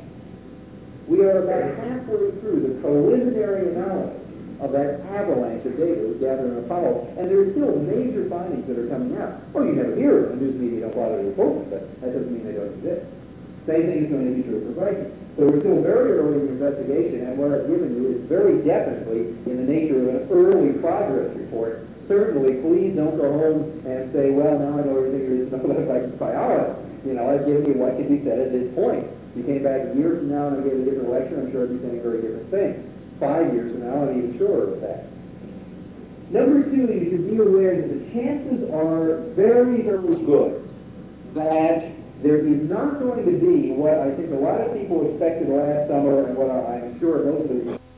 S2: We are about halfway through the preliminary analysis of that avalanche of data that was gathered on Apollo, and there are still major findings that are coming out. Well, you never hear of them. The news media don't bother to report them, but that doesn't mean they don't exist. Same thing is going to be true for Viking. So we're still very early in the investigation, and what I've given you is very definitely in the nature of an early progress report. Certainly, please don't go home and say, well, now I know everything there is to know about Viking biology. You know, I've given you what can be said at this point. If you came back a year from now and I gave a different lecture, I'm sure I'd be saying very different things. 5 years from now, I'm even surer of that. Number two, you should be aware that the chances are very, very good that there is not going to be what I think a lot of people expected last summer and what I'm sure most of you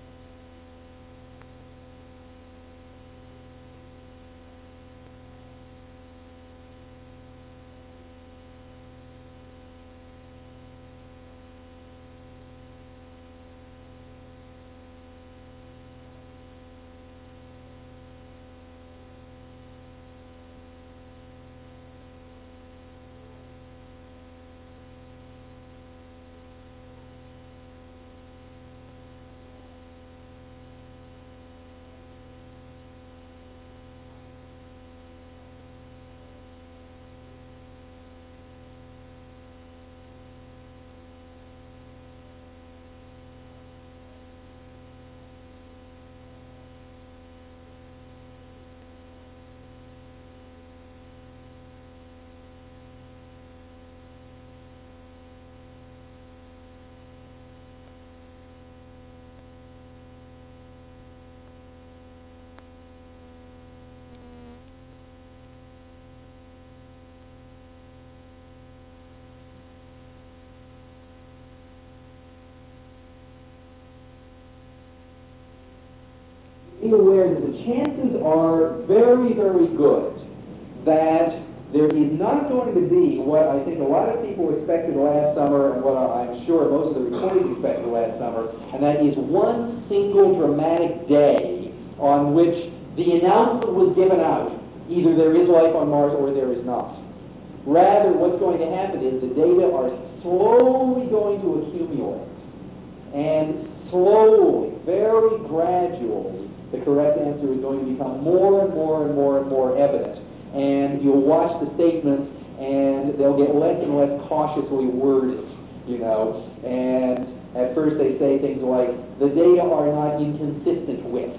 S2: be aware that the chances are very, very good that there is not going to be what I think a lot of people expected last summer, and what I'm sure most of the reporters expected last summer, and that is one single dramatic day on which the announcement was given out, either there is life on Mars or there is not. Rather, what's going to happen is the data are slowly going to accumulate, and slowly, very gradually, the correct answer is going to become more and more and more and more evident. And you'll watch the statements, and they'll get less and less cautiously worded, And at first they say things like, the data are not inconsistent with,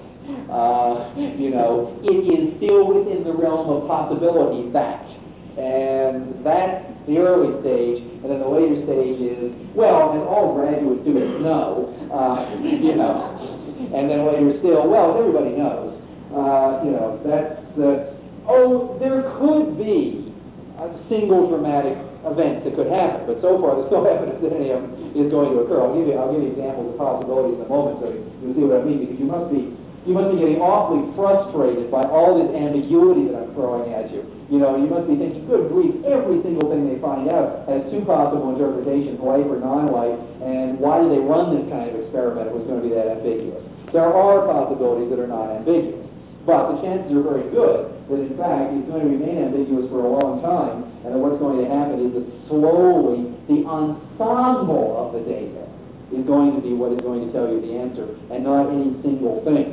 S2: it is still within the realm of possibility that. And that's the early stage, and then the later stage is, well, and all graduate students know, and then later still, well, everybody knows, that's the... Oh, there could be a single dramatic event that could happen, but so far there's no evidence that any of them is going to occur. I'll give you examples of possibilities in a moment, so you'll see what I mean. Because you must be getting awfully frustrated by all this ambiguity that I'm throwing at you. You must be thinking, good grief, every single thing they find out has two possible interpretations, life or non-life, and why did they run this kind of experiment if it was going to be that ambiguous? There are possibilities that are not ambiguous. But the chances are very good that, in fact, it's going to remain ambiguous for a long time, and that what's going to happen is that slowly the ensemble of the data is going to be what is going to tell you the answer, and not any single thing.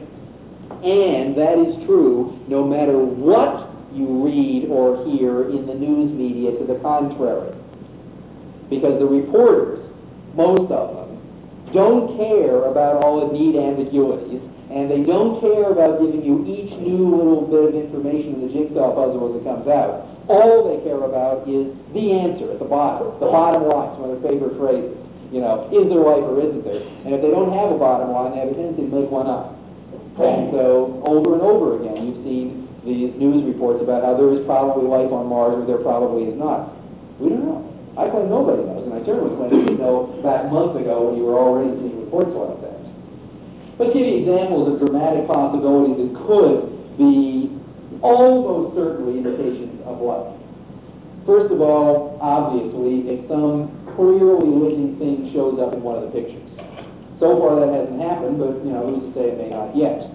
S2: And that is true no matter what you read or hear in the news media to the contrary. Because the reporters, most of them, don't care about all the neat ambiguities, and they don't care about giving you each new little bit of information in the jigsaw puzzle as it comes out. All they care about is the answer at the bottom line, one of their favorite phrases. Is there life or isn't there? And if they don't have a bottom line, they have a tendency to make one up. And so, over and over again, you've seen these news reports about how there is probably life on Mars or there probably is not. We don't know. I claim nobody knows, and I certainly claim we didn't know back months ago when you were already seeing reports like that. Let's give you examples of dramatic possibilities that could be almost certainly indications of life. First of all, obviously, if some clearly living thing shows up in one of the pictures. So far that hasn't happened, but who's to say it may not yet.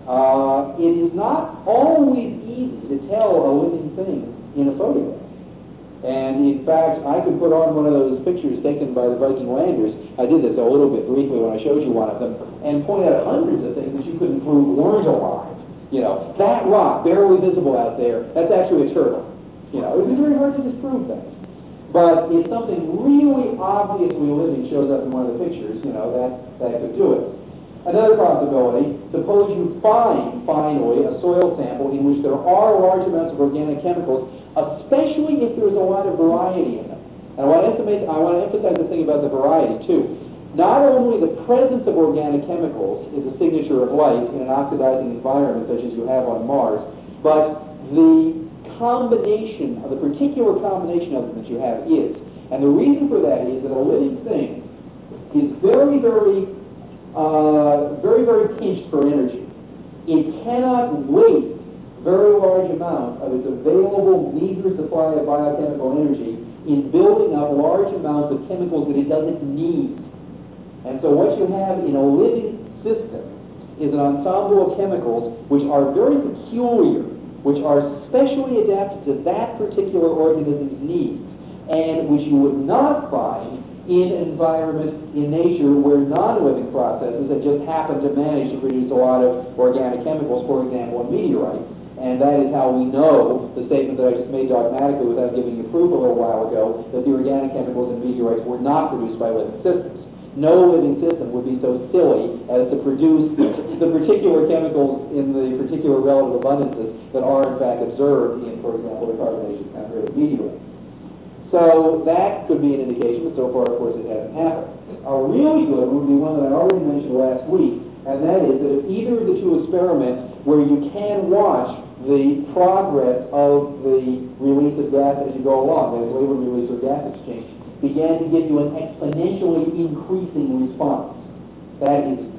S2: It is not always easy to tell a living thing in a photograph. And in fact, I could put on one of those pictures taken by the Viking landers. I did this a little bit briefly when I showed you one of them, and point out hundreds of things that you couldn't prove weren't alive. That rock barely visible out there, that's actually a turtle. It would be very hard to disprove that. But if something really obviously living shows up in one of the pictures, that could do it. Another possibility, suppose you find, finally, a soil sample in which there are large amounts of organic chemicals, especially if there's a lot of variety in them. And I want to emphasize the thing about the variety, too. Not only the presence of organic chemicals is a signature of life in an oxidizing environment such as you have on Mars, but the particular combination of them that you have is. And the reason for that is that a living thing is very, very pinched for energy. It cannot waste very large amounts of its available meager supply of biochemical energy in building up large amounts of chemicals that it doesn't need. And so what you have in a living system is an ensemble of chemicals which are very peculiar, which are specially adapted to that particular organism's needs, and which you would not find in an environment in nature where non-living processes that just happen to manage to produce a lot of organic chemicals, for example, in meteorites. And that is how we know the statement that I just made dogmatically without giving you proof a little while ago, that the organic chemicals in meteorites were not produced by living systems. No living system would be so silly as to produce the particular chemicals in the particular relative abundances that are in fact observed in, for example, the carbonaceous membrane of meteorites. So that could be an indication, but so far, of course, it hasn't happened. A really good one would be one that I already mentioned last week, and that is that if either of the two experiments where you can watch the progress of the release of gas as you go along, that is, labor release or gas exchange, began to give you an exponentially increasing response. That is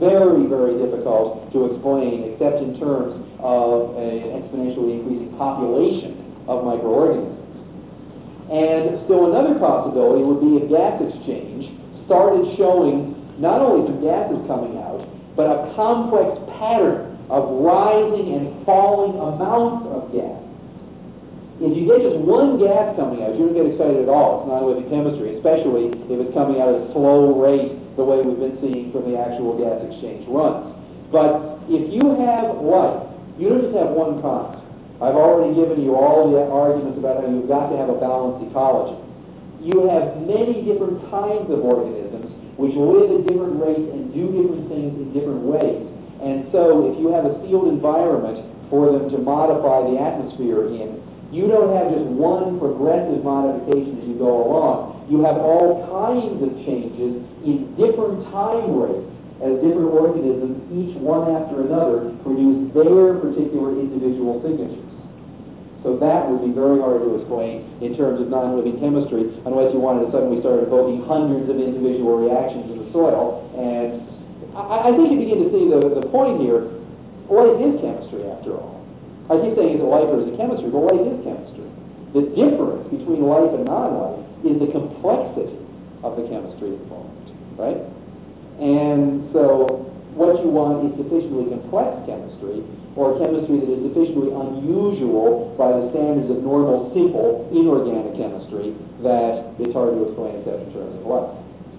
S2: very, very difficult to explain except in terms of an exponentially increasing population of microorganisms. And still another possibility would be a gas exchange started showing not only some gases coming out, but a complex pattern of rising and falling amounts of gas. If you get just one gas coming out, you don't get excited at all. It's non-living chemistry, especially if it's coming out at a slow rate, the way we've been seeing from the actual gas exchange runs. But if you have life, you don't just have one kind. I've already given you all the arguments about how you've got to have a balanced ecology. You have many different kinds of organisms which live at different rates and do different things in different ways. And so if you have a sealed environment for them to modify the atmosphere in, you don't have just one progressive modification as you go along. You have all kinds of changes in different time rates as different organisms, each one after another, produce their particular individual signatures. So that would be very hard to explain in terms of non-living chemistry, unless you wanted to suddenly start evoking hundreds of individual reactions in the soil. And I think you begin to see the point here. Life is chemistry, after all. I keep saying that life is chemistry, but life is chemistry. The difference between life and non-life is the complexity of the chemistry involved, right? And so what you want is sufficiently complex chemistry, or chemistry that is sufficiently unusual by the standards of normal, simple, inorganic chemistry that it's hard to explain except in terms of life.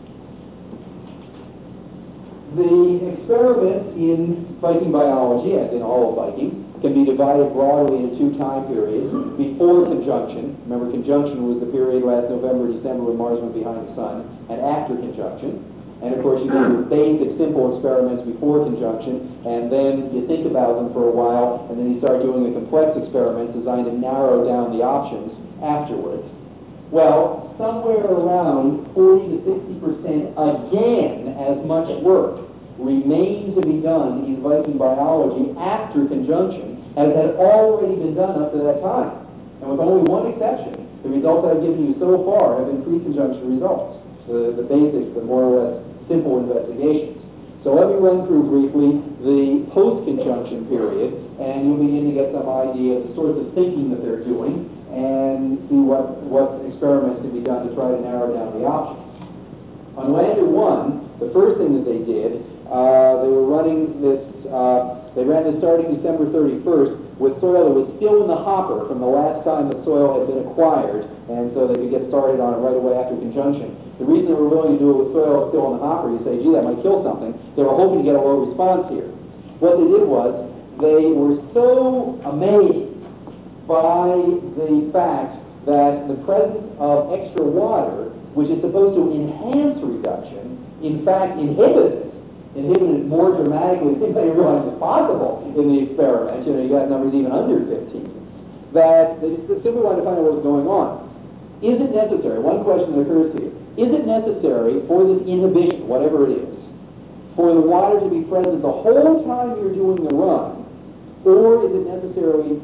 S2: The experiment in Viking biology, as in all of Viking, can be divided broadly into two time periods. Before conjunction, remember conjunction was the period last November, December when Mars went behind the sun, and after conjunction. And of course you do your basic, simple experiments before conjunction, and then you think about them for a while, and then you start doing the complex experiments designed to narrow down the options afterwards. Well, somewhere around 40 to 60% again as much work remained to be done in Viking biology after conjunction as had already been done up to that time. And with only one exception, the results I've given you so far have been pre-conjunction results, the basics, the more or less simple investigations. So let me run through briefly the post-conjunction period, and you'll begin to get some idea of the sorts of thinking that they're doing and see what experiments can be done to try to narrow down the options. On Lander 1, the first thing that they did, they were running this, they ran this starting December 31st with soil that was still in the hopper from the last time the soil had been acquired, and so they could get started on it right away after conjunction. The reason they were willing to do it with soil still in the hopper, you say, gee, that might kill something, they were hoping to get a low response here. What they did was, they were so amazed by the fact that the presence of extra water, which is supposed to enhance reduction, in fact inhibited it more dramatically than they realized was possible in the experiment. You got numbers even under 15. That they simply wanted to find out what was going on. Is it necessary, one question that occurs to you, is it necessary for this inhibition, whatever it is, for the water to be present the whole time you're doing the run, or is it necessary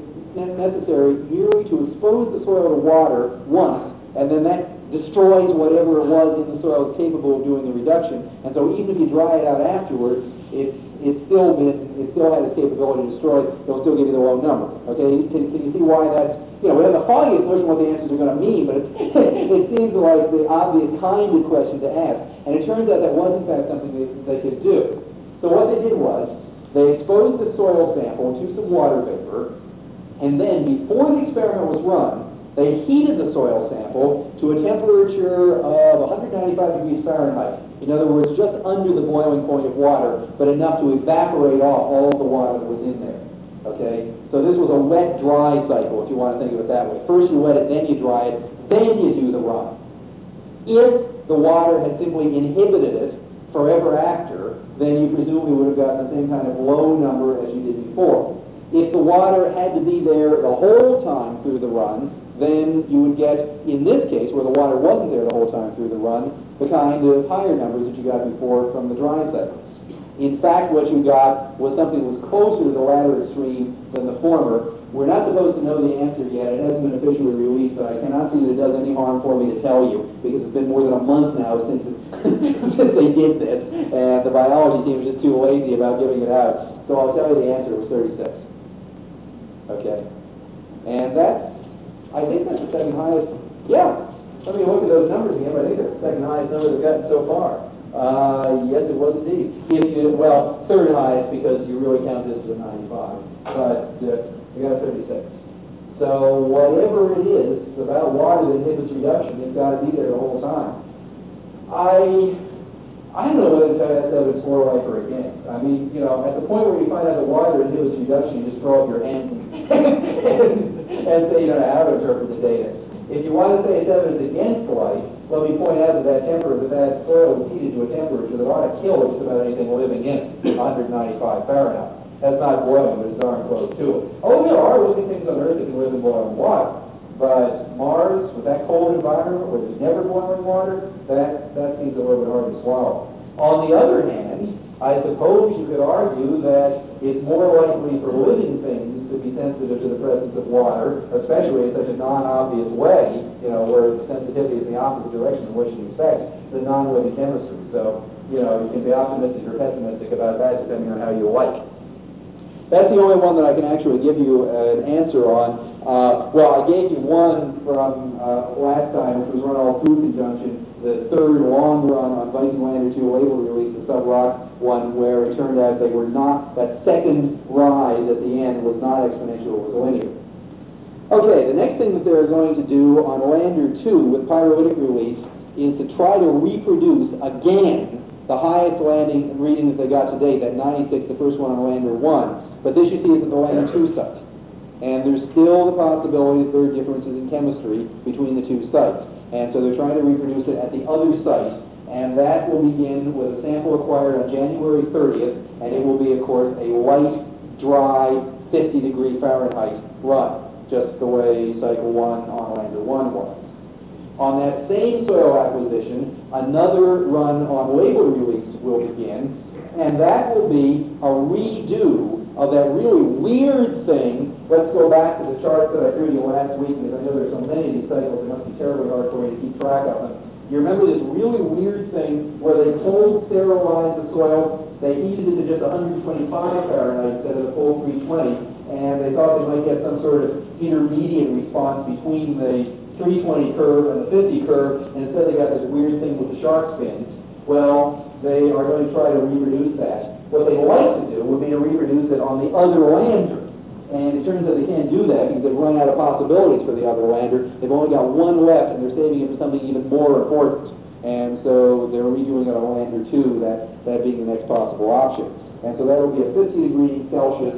S2: merely to expose the soil to water once, and then that destroys whatever it was in the soil capable of doing the reduction, and so even if you dry it out afterwards, it still had its capability to destroy it, it'll still give you the low number. Okay, can you see why that's, we have the foggiest notion what the answers are going to mean, but it seems like the obvious kind of question to ask, and it turns out that was in fact something they could do. So what they did was, they exposed the soil sample to some water vapor, and then before the experiment was run, they heated the soil sample to a temperature of 195 degrees Fahrenheit. In other words, just under the boiling point of water, but enough to evaporate off all the water that was in there. Okay? So this was a wet-dry cycle, if you want to think of it that way. First you wet it, then you dry it, then you do the run. If the water had simply inhibited it forever after, then you presumably would have gotten the same kind of low number as you did before. If the water had to be there the whole time through the run, then you would get, in this case, where the water wasn't there the whole time through the run, the kind of higher numbers that you got before from the dry cycles. In fact, what you got was something that was closer to the latter extreme than the former, We're not supposed to know the answer yet. It hasn't been officially released, but I cannot see that it does any harm for me to tell you, because it's been more than a month now since since they did this, and the biology team was just too lazy about giving it out. So I'll tell you the answer. It was 36. Okay. And I think that's the second highest. Yeah. Let me look at those numbers again, but I think that's the second highest number they've gotten so far. Yes, it was indeed. Well, third highest, because you really count this as a 95. But we got a 36. So whatever it is about water that inhibits reduction, it's got to be there the whole time. I don't know whether to tell you that's evidence for life or against. I mean, at the point where you find out that water inhibits reduction, you just throw up your hands and say you don't know how to interpret the data. If you want to say it's evidence against life, let me point out that that soil is heated to a temperature that ought to kill just about anything living in it, 195 Fahrenheit. That's not boiling, but it's darn close to it. Oh, there are living things on Earth that can live in boiling water. But Mars, with that cold environment where there's never boiling water, that seems a little bit hard to swallow. On the other hand, I suppose you could argue that it's more likely for living things to be sensitive to the presence of water, especially in such a non-obvious way, where the sensitivity is in the opposite direction of what you expect, than non-living chemistry. So, you can be optimistic or pessimistic about that depending on how you like. That's the only one that I can actually give you an answer on. Well, I gave you one from last time, which was run all through conjunction, the third long run on Viking Lander 2 label release, the sub-rock one, where it turned out they were not, that second rise at the end was not exponential, it was linear. Okay, the next thing that they're going to do on Lander 2 with pyrolytic release is to try to reproduce again the highest landing reading that they got to date, that 96, the first one on Lander 1. But this, you see, is at the Lander 2 site. And there's still the possibility that there are differences in chemistry between the two sites. And so they're trying to reproduce it at the other site. And that will begin with a sample acquired on January 30th. And it will be, of course, a light, dry, 50-degree Fahrenheit run, just the way Cycle 1 on Lander 1 was. On that same soil acquisition, another run on label release will begin. And that will be a redo of that really weird thing. Let's go back to the charts that I drew you last week, because I know there's so many of these cycles, it must be terribly hard for you to keep track of them. You remember this really weird thing where they cold sterilized the soil, they heated it to just 125 Fahrenheit instead of the full 320, and they thought they might get some sort of intermediate response between the 320 curve and the 50 curve, and instead they got this weird thing with the shark fins. Well, they are going to try to reproduce that. What they'd like to do would be to reproduce it on the other lander. And it turns out they can't do that because they've run out of possibilities for the other lander. They've only got one left, and they're saving it for something even more important. And so they're redoing it on Lander 2, that being the next possible option. And so that will be a 50 degrees Celsius,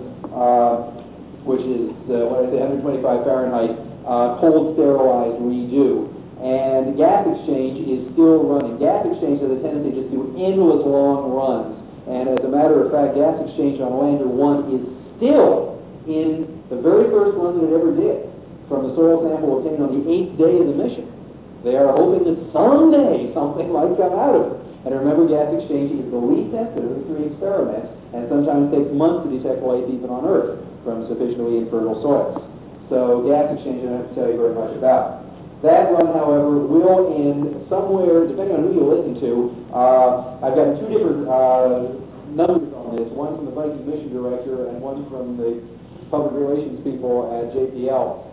S2: which is, 125 Fahrenheit, cold sterilized redo. And gas exchange is still running. Gas exchange has a tendency to just do endless long runs. And as a matter of fact, gas exchange on Lander 1 is still in the very first run that it ever did, from the soil sample obtained on the 8th day of the mission. They are hoping that someday something might come out of it. And remember, gas exchange is the least sensitive of the three experiments, and sometimes takes months to detect life even on Earth from sufficiently infertile soils. So gas exchange I don't have to tell you very much about. That run, however, will end somewhere, depending on who you listen to. I've got two different numbers on this, one from the Viking mission director and one from the public relations people at JPL.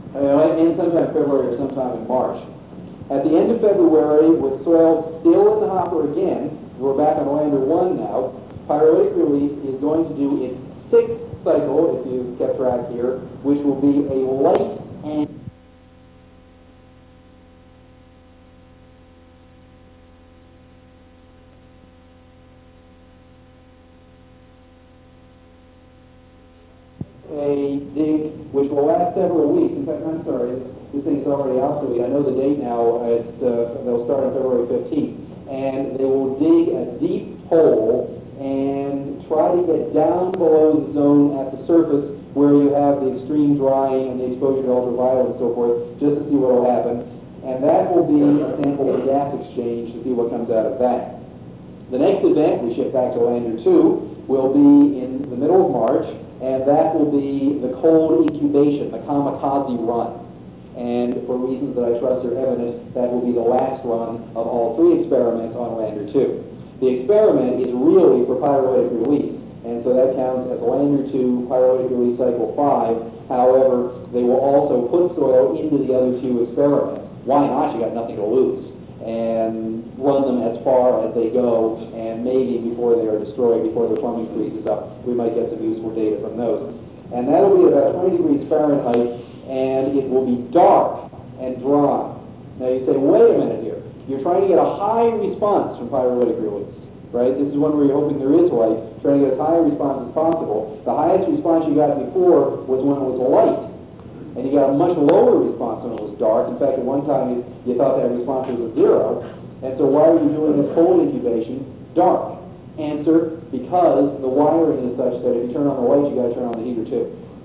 S2: And sometime in February or sometime in March. At the end of February, with soil still in the hopper again, we're back on Lander 1 now, pyrolytic release is going to do its 6th cycle, if you kept track here, which will be a light and a dig which will last several weeks. In fact, I'm sorry, this thing's already obsolete. I know the date now. They'll start on February 15th. And they will dig a deep hole and try to get down below the zone at the surface where you have the extreme drying and the exposure to ultraviolet and so forth, just to see what will happen. And that will be a sample for gas exchange to see what comes out of that. The next event, we shift back to Lander 2, will be in the middle of March, and that will be the cold incubation, the kamikaze run. And for reasons that I trust are evident, that will be the last run of all 3 experiments on Lander 2. The experiment is really for pyrolytic release, and so that counts as Lander 2 pyrolytic release cycle 5. However, they will also put soil into the other 2 experiments. Why not? You got nothing to lose. And run them as far as they go, and maybe before they are destroyed, before the plumbing freezes up, we might get some useful data from those. And that'll be about 20 degrees Fahrenheit, and it will be dark and dry. Now you say, wait a minute here. You're trying to get a high response from pyrolytic release, right? This is one where you're hoping there is light, trying to get as high a response as possible. The highest response you got before was when it was light. And you got a much lower response when it was dark. In fact, at one time you thought that response was a 0. And so why are you doing this cold incubation dark? Answer, because the wiring is such that if you turn on the light, you got to turn on the heater too.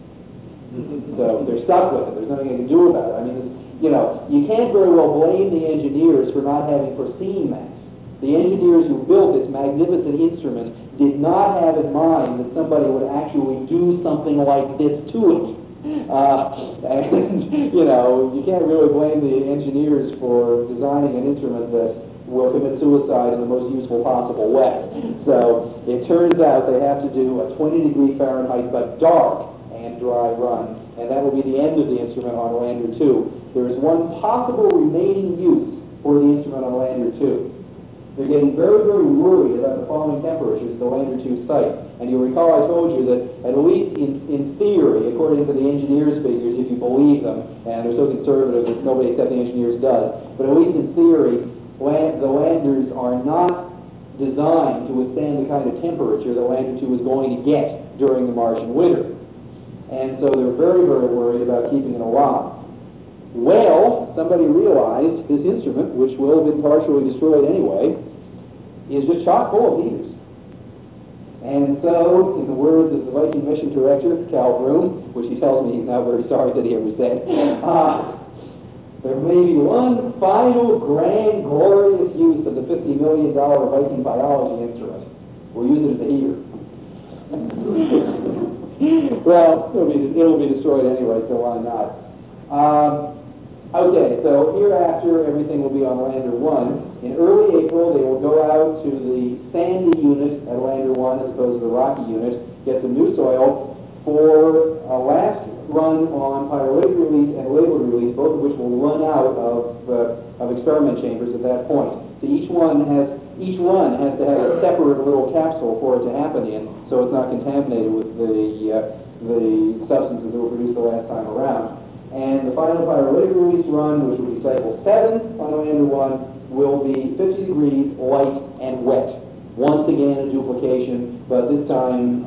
S2: So they're stuck with it. There's nothing you can do about it. I mean, you can't very well blame the engineers for not having foreseen that. The engineers who built this magnificent instrument did not have in mind that somebody would actually do something like this to it. And, you can't really blame the engineers for designing an instrument that will commit suicide in the most useful possible way. So it turns out they have to do a 20 degree Fahrenheit but dark and dry run, and that will be the end of the instrument on Lander 2. There is one possible remaining use for the instrument on Lander 2. They're getting very, very worried about the falling temperatures at the Lander 2 site. And you'll recall I told you that, at least in theory, according to the engineers' figures, if you believe them, and they're so conservative that nobody except the engineers does, but at least in theory, the landers are not designed to withstand the kind of temperature that Lander 2 is going to get during the Martian winter. And so they're very, very worried about keeping it alive. Well, somebody realized this instrument, which will have been partially destroyed anyway, is just chock full of heaters. And so, in the words of the Viking mission director, Cal Broom, which he tells me he's now very sorry that he ever said, there may be one final grand glorious use of the $50 million Viking biology instrument. We'll use it as a heater. Well, it'll be destroyed anyway, so why not? Okay, so hereafter, everything will be on Lander 1. In early April, they will go out to the sandy unit at Lander 1 as opposed to the rocky unit, get some new soil for a last run on pyrolytic release and labeled release, both of which will run out of experiment chambers at that point. So each run has to have a separate little capsule for it to happen in, so it's not contaminated with the substances that were produced the last time around. And the final pyrolytic release run, which will be cycle 7 on Lander 1, will be 50 degrees, light, and wet. Once again, a duplication, but this time,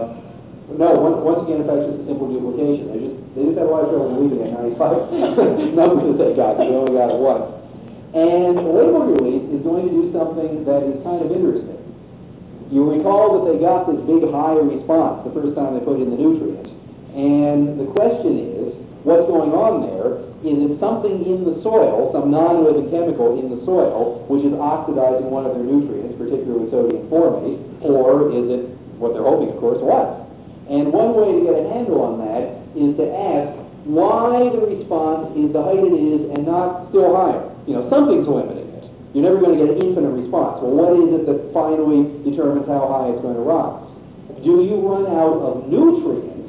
S2: once again, in fact, just a simple duplication. They just had a lot of trouble believing it, 95 numbers that they got, they only got it once. And the label release is going to do something that is kind of interesting. You'll recall that they got this big high response the first time they put in the nutrient. And the question is, what's going on there? Is it something in the soil, some non-living chemical in the soil, which is oxidizing one of their nutrients, particularly sodium formate, or is it, what they're hoping, of course, was? And one way to get a handle on that is to ask why the response is the height it is and not still higher. Something's limiting it. You're never going to get an infinite response. Well, what is it that finally determines how high it's going to rise? Do you run out of nutrients,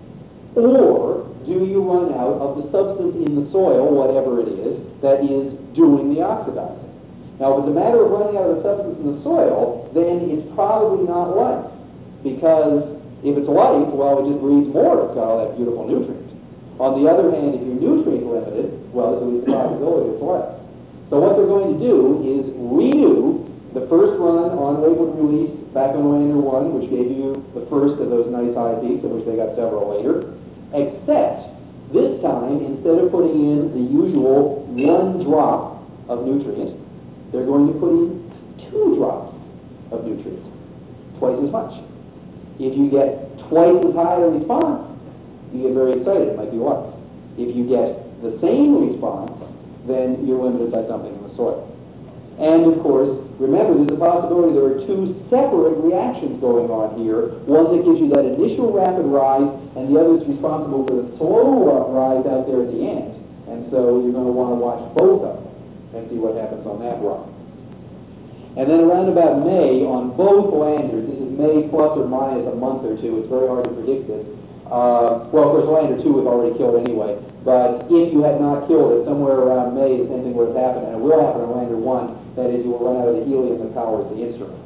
S2: or do you run out of the substance in the soil, whatever it is, that is doing the oxidizing? Now, if it's a matter of running out of the substance in the soil, then it's probably not light. Because if it's light, well, it just breeds more. It's got all that beautiful nutrient. On the other hand, if you're nutrient limited, well, there's at least a possibility it's light. So what they're going to do is redo the first run on labeled release back on Lander 1, which gave you the first of those nice high peaks, of which they got several later. Except, this time, instead of putting in the usual 1 drop of nutrient, they're going to put in 2 drops of nutrient, twice as much. If you get twice as high a response, you get very excited, it might be wise. If you get the same response, then you're limited by something in the soil. And of course, remember, there's a possibility there are two separate reactions going on here. One that gives you that initial rapid rise, and the other is responsible for the slow rise out there at the end. And so you're going to want to watch both of them and see what happens on that run. And then around about May, on both landers, this is May plus or minus a month or two, it's very hard to predict this. Well, of course, lander 2 was already killed anyway, but if you had not killed it, somewhere around May, the same thing would have happened, and it will happen on lander 1, that is, you will run out of the helium that powers the instruments.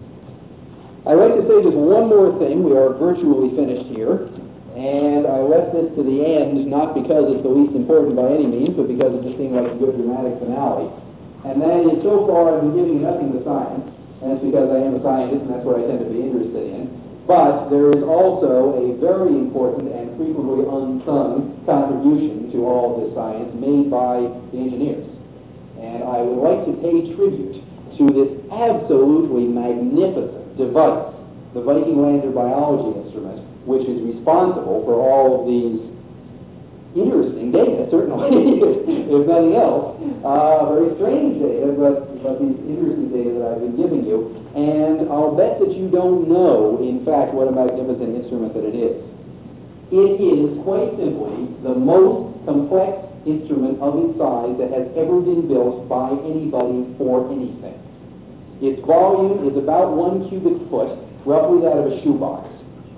S2: I'd like to say just one more thing. We are virtually finished here, and I left this to the end, not because it's the least important by any means, but because it just seemed like a good dramatic finale. And that is, so far I've been giving you nothing but science, and it's because I am a scientist, and that's what I tend to be interested in. But there is also a very important and frequently unsung contribution to all of this science made by the engineers. And I would like to pay tribute to this absolutely magnificent device, the Viking Lander biology instrument, which is responsible for all of these interesting data, certainly, if nothing else. Very strange data, but these interesting data that I've been giving you. And I'll bet that you don't know, in fact, what a magnificent instrument that it is. It is, quite simply, the most complex instrument of its size that has ever been built by anybody for anything. Its volume is about 1 cubic foot, roughly that of a shoebox.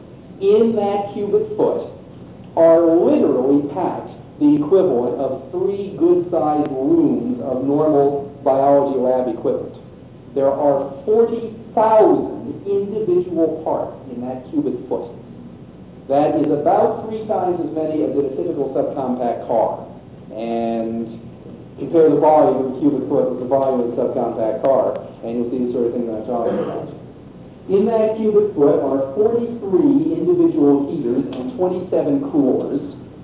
S2: In that cubic foot are literally packed the equivalent of 3 good-sized rooms of normal biology lab equipment. There are 40,000 individual parts in that cubic foot. That is about 3 times as many as in a typical subcompact car. And compare the volume of a cubic foot with the volume of a subcompact car, and you'll see the sort of thing that I'm talking about. In that cubic foot are 43 individual heaters and 27 coolers.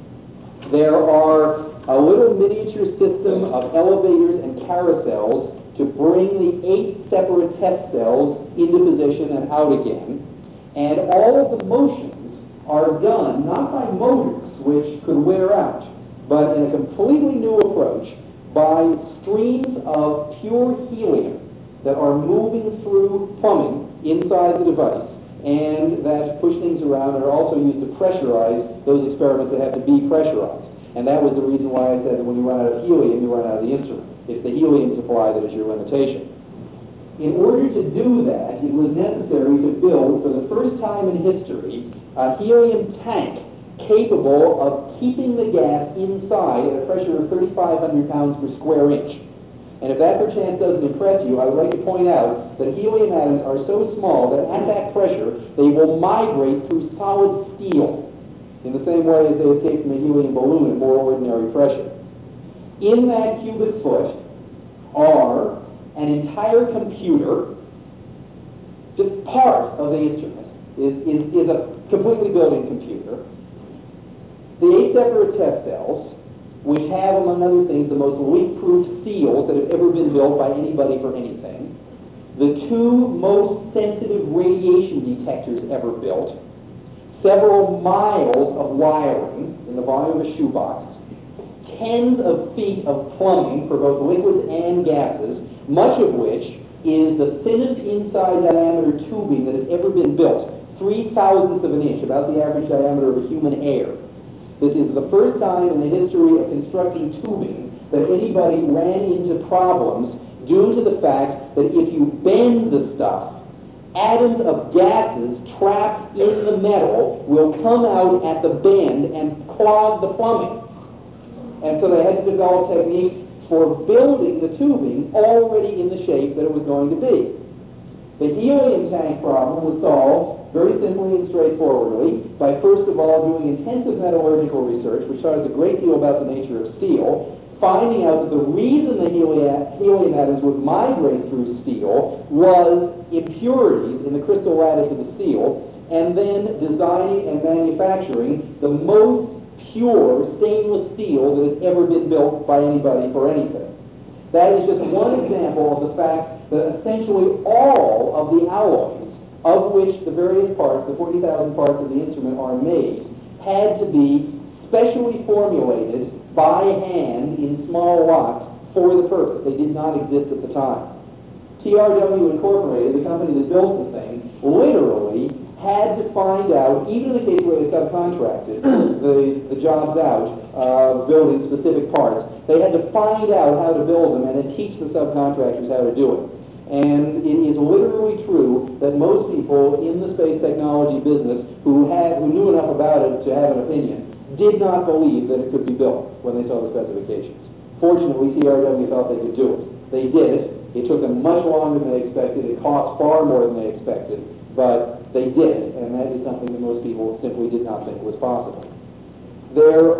S2: There are a little miniature system of elevators and carousels to bring the 8 separate test cells into position and out again. And all of the motions are done not by motors, which could wear out, but in a completely new approach by streams of pure helium that are moving through plumbing inside the device and that push things around and are also used to pressurize those experiments that have to be pressurized. And that was the reason why I said that when you run out of helium, you run out of the instrument. It's the helium supply that is your limitation. In order to do that, it was necessary to build, for the first time in history, a helium tank capable of keeping the gas inside at a pressure of 3,500 pounds per square inch. And if that perchance doesn't impress you, I would like to point out that helium atoms are so small that at that pressure, they will migrate through solid steel in the same way as they escape from a helium balloon at more ordinary pressure. In that cubic foot are an entire computer, just part of the instrument, is a completely built-in computer. The 8 separate test cells, which have, among other things, the most leak-proof seals that have ever been built by anybody for anything. The 2 most sensitive radiation detectors ever built. Several miles of wiring in the volume of a shoebox. Tens of feet of plumbing for both liquids and gases, much of which is the thinnest inside diameter tubing that has ever been built. 3/1000 of an inch, about the average diameter of a human hair. This is the first time in the history of constructing tubing that anybody ran into problems due to the fact that if you bend the stuff, atoms of gases trapped in the metal will come out at the bend and clog the plumbing. And so they had to develop techniques for building the tubing already in the shape that it was going to be. The helium tank problem was solved very simply and straightforwardly by first of all doing intensive metallurgical research, which taught us a great deal about the nature of steel, finding out that the reason the helium atoms would migrate through steel was impurities in the crystal lattice of the steel, and then designing and manufacturing the most pure stainless steel that has ever been built by anybody for anything. That is just one example of the fact that essentially all of the alloys of which the various parts, the 40,000 parts of the instrument are made, had to be specially formulated by hand in small lots for the purpose. They did not exist at the time. TRW Incorporated, the company that built the thing, literally had to find out, even in the case where they subcontracted the jobs out, building specific parts, they had to find out how to build them and then teach the subcontractors how to do it. And it is literally true that most people in the space technology business who knew enough about it to have an opinion did not believe that it could be built when they saw the specifications. Fortunately, TRW thought they could do it. They did it. It took them much longer than they expected. It cost far more than they expected. But they did, and that is something that most people simply did not think was possible. There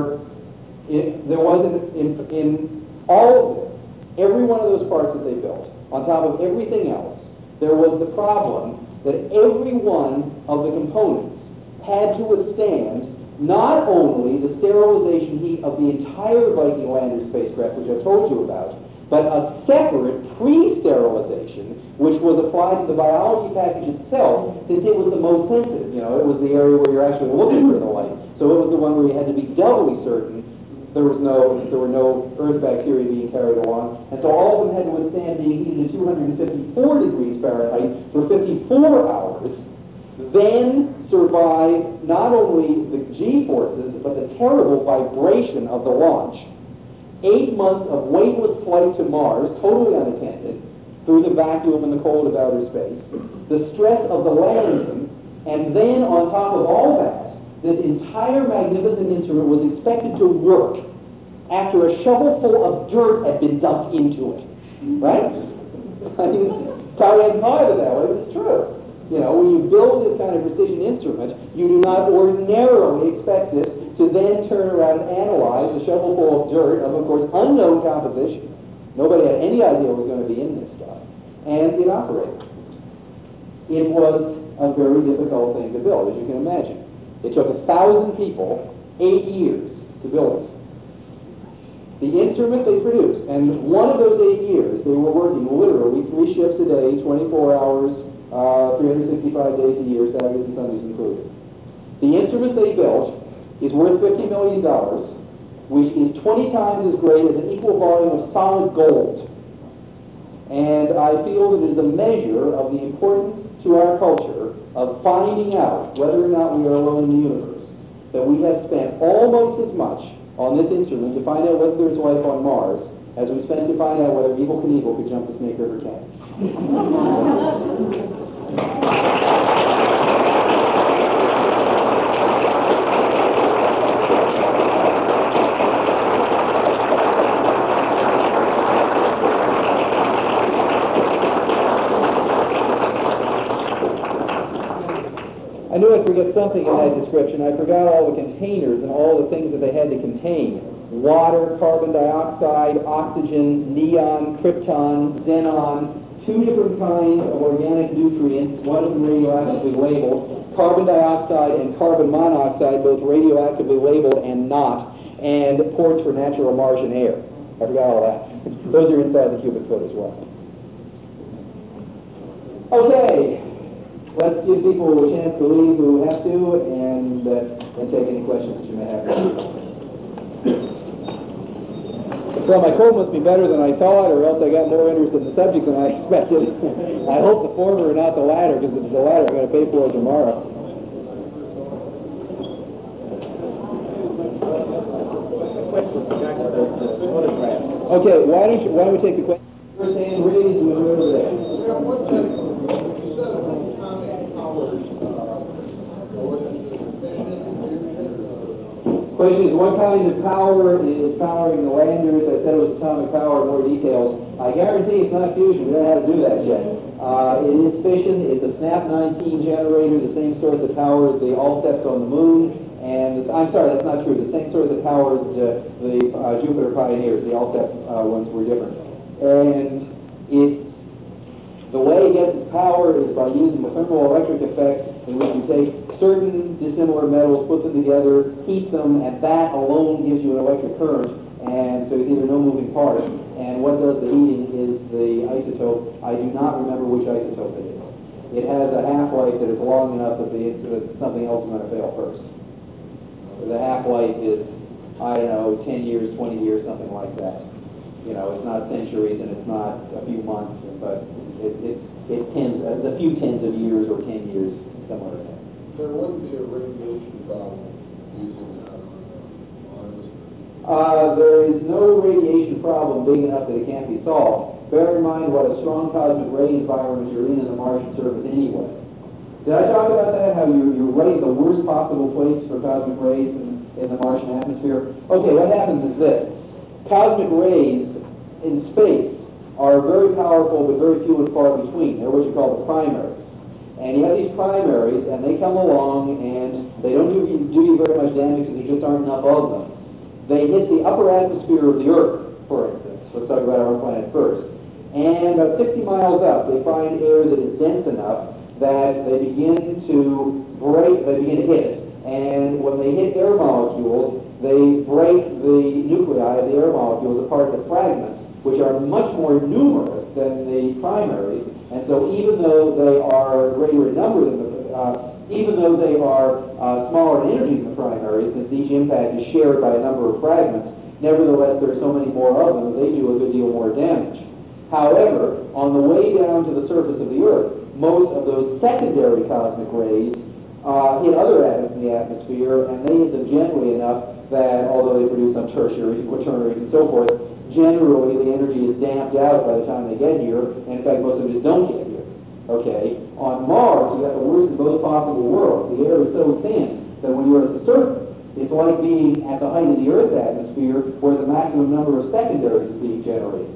S2: wasn't in all of this, every one of those parts that they built, on top of everything else, there was the problem that every one of the components had to withstand not only the sterilization heat of the entire Viking lander spacecraft, which I told you about, but a separate pre-sterilization, which was applied to the biology package itself, since it was the most sensitive. You know, it was the area where you're actually looking for the light. So it was the one where you had to be doubly certain there were no Earth bacteria being carried along. And so all of them had to withstand being heated to 254 degrees Fahrenheit for 54 hours, then survive not only the G-forces, but the terrible vibration of the launch. 8 months of weightless flight to Mars, totally unattended, through the vacuum and the cold of outer space, the stress of the landing, and then on top of all that, this entire magnificent instrument was expected to work after a shovelful of dirt had been dumped into it. Right? I mean, probably hadn't thought of it that way, but it's true. You know, when you build this kind of precision instrument, you do not ordinarily expect it to then turn around and analyze a shovelful of dirt of course, unknown composition. Nobody had any idea what was going to be in this stuff. And it operated. It was a very difficult thing to build, as you can imagine. It took 1,000 people 8 years to build it. The instrument they produced, and one of those 8 years, they were working literally 3 shifts a day, 24 hours, 365 days a year, Saturdays and Sundays included. The instrument they built is worth $50 million, which is 20 times as great as an equal volume of solid gold. And I feel that it is a measure of the importance to our culture of finding out whether or not we are alone in the universe, that we have spent almost as much on this instrument to find out whether there's life on Mars as we spent to find out whether Evel Knievel could jump the Snake River Canyon. I knew I'd forget something in that description. I forgot all the containers and all the things that they had to contain. Water, carbon dioxide, oxygen, neon, krypton, xenon, 2 different kinds of organic nutrients, one of them radioactively labeled, carbon dioxide and carbon monoxide, both radioactively labeled and not, and ports for natural Martian air. I forgot all that. Those are inside the cubic foot as well. Okay. Let's give people a chance to leave who have to, and take any questions that you may have. Well, my cold must be better than I thought, or else I got more interest in the subject than I expected. I hope the former and not the latter, because if it's the latter, I'm going to pay for it tomorrow. Okay, why don't we take the question? First hand raised, we'll go over there. Question is, what kind of power is powering the landers? I said it was atomic power, more details. I guarantee it's not fusion. We don't know how to do that yet. It is fission. It's a SNAP-19 generator, the same source that powers the Alceps on the moon. And I'm sorry, that's not true. The same source that powers the Jupiter Pioneers. The Alceps ones were different. And the way it gets its power is by using the thermoelectric effect, in which you take certain dissimilar metals, put them together, heat them, and that alone gives you an electric current. And so it's either no moving part. And what does the heating is the isotope. I do not remember which isotope it is. It has a half-life that is long enough that something else is going to fail first. The half-life is, I don't know, 10 years, 20 years, something like that. You know, it's not centuries and it's not a few months. but it tends, a few tens of years or 10 years, somewhere like that.
S3: There wouldn't be a radiation problem using that on this.
S2: There is no radiation problem big enough that it can't be solved. Bear in mind what a strong cosmic ray environment you're in the Martian surface anyway. Did I talk about that? How you're right at the worst possible place for cosmic rays in the Martian atmosphere? Okay, what happens is this. Cosmic rays in space are very powerful, but very few and far between. They're what you call the primaries. And you have these primaries, and they come along, and they don't do you very much damage because there just aren't enough of them. They hit the upper atmosphere of the Earth, for instance. Let's talk about our planet first. And about 60 miles up, they find air that is dense enough that they begin to break, they begin to hit. And when they hit air molecules, they break the nuclei of the air molecules apart to fragments, which are much more numerous than the primaries. And so even though they are greater in number than even though they are smaller in energy than the primaries, since each impact is shared by a number of fragments, nevertheless there are so many more of them that they do a good deal more damage. However, on the way down to the surface of the Earth, most of those secondary cosmic rays hit other atoms in the atmosphere, and they hit them generally enough that, although they produce some tertiaries, quaternaries, and so forth, generally the energy is damped out by the time they get here, and in fact most of it don't get here. Okay? On Mars, you have the worst of both possible worlds. The air is so thin that when you're at the surface, it's like being at the height of the Earth's atmosphere where the maximum number of secondaries is being generated.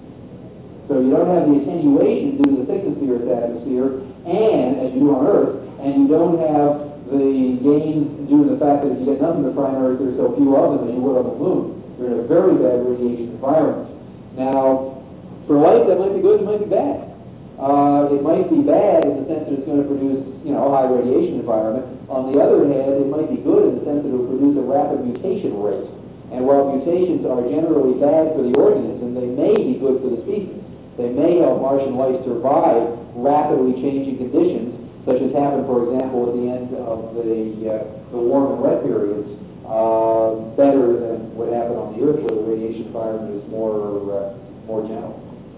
S2: So you don't have the attenuation due to the thickness of the Earth's atmosphere, and as you do on Earth, and you don't have the gains due to the fact that if you get nothing but primaries, there's so few of them as you would on the Moon. You're in a very bad radiation environment. Now, for life, that might be good, it might be bad. It might be bad in the sense that it's going to produce, a high radiation environment. On the other hand, it might be good in the sense that it will produce a rapid mutation rate. And while mutations are generally bad for the organism, they may be good for the species. They may help Martian life survive rapidly changing conditions, such as happened, for example, at the end of the warm and wet periods, better than what happened on the Earth, where the radiation environment is more gentle.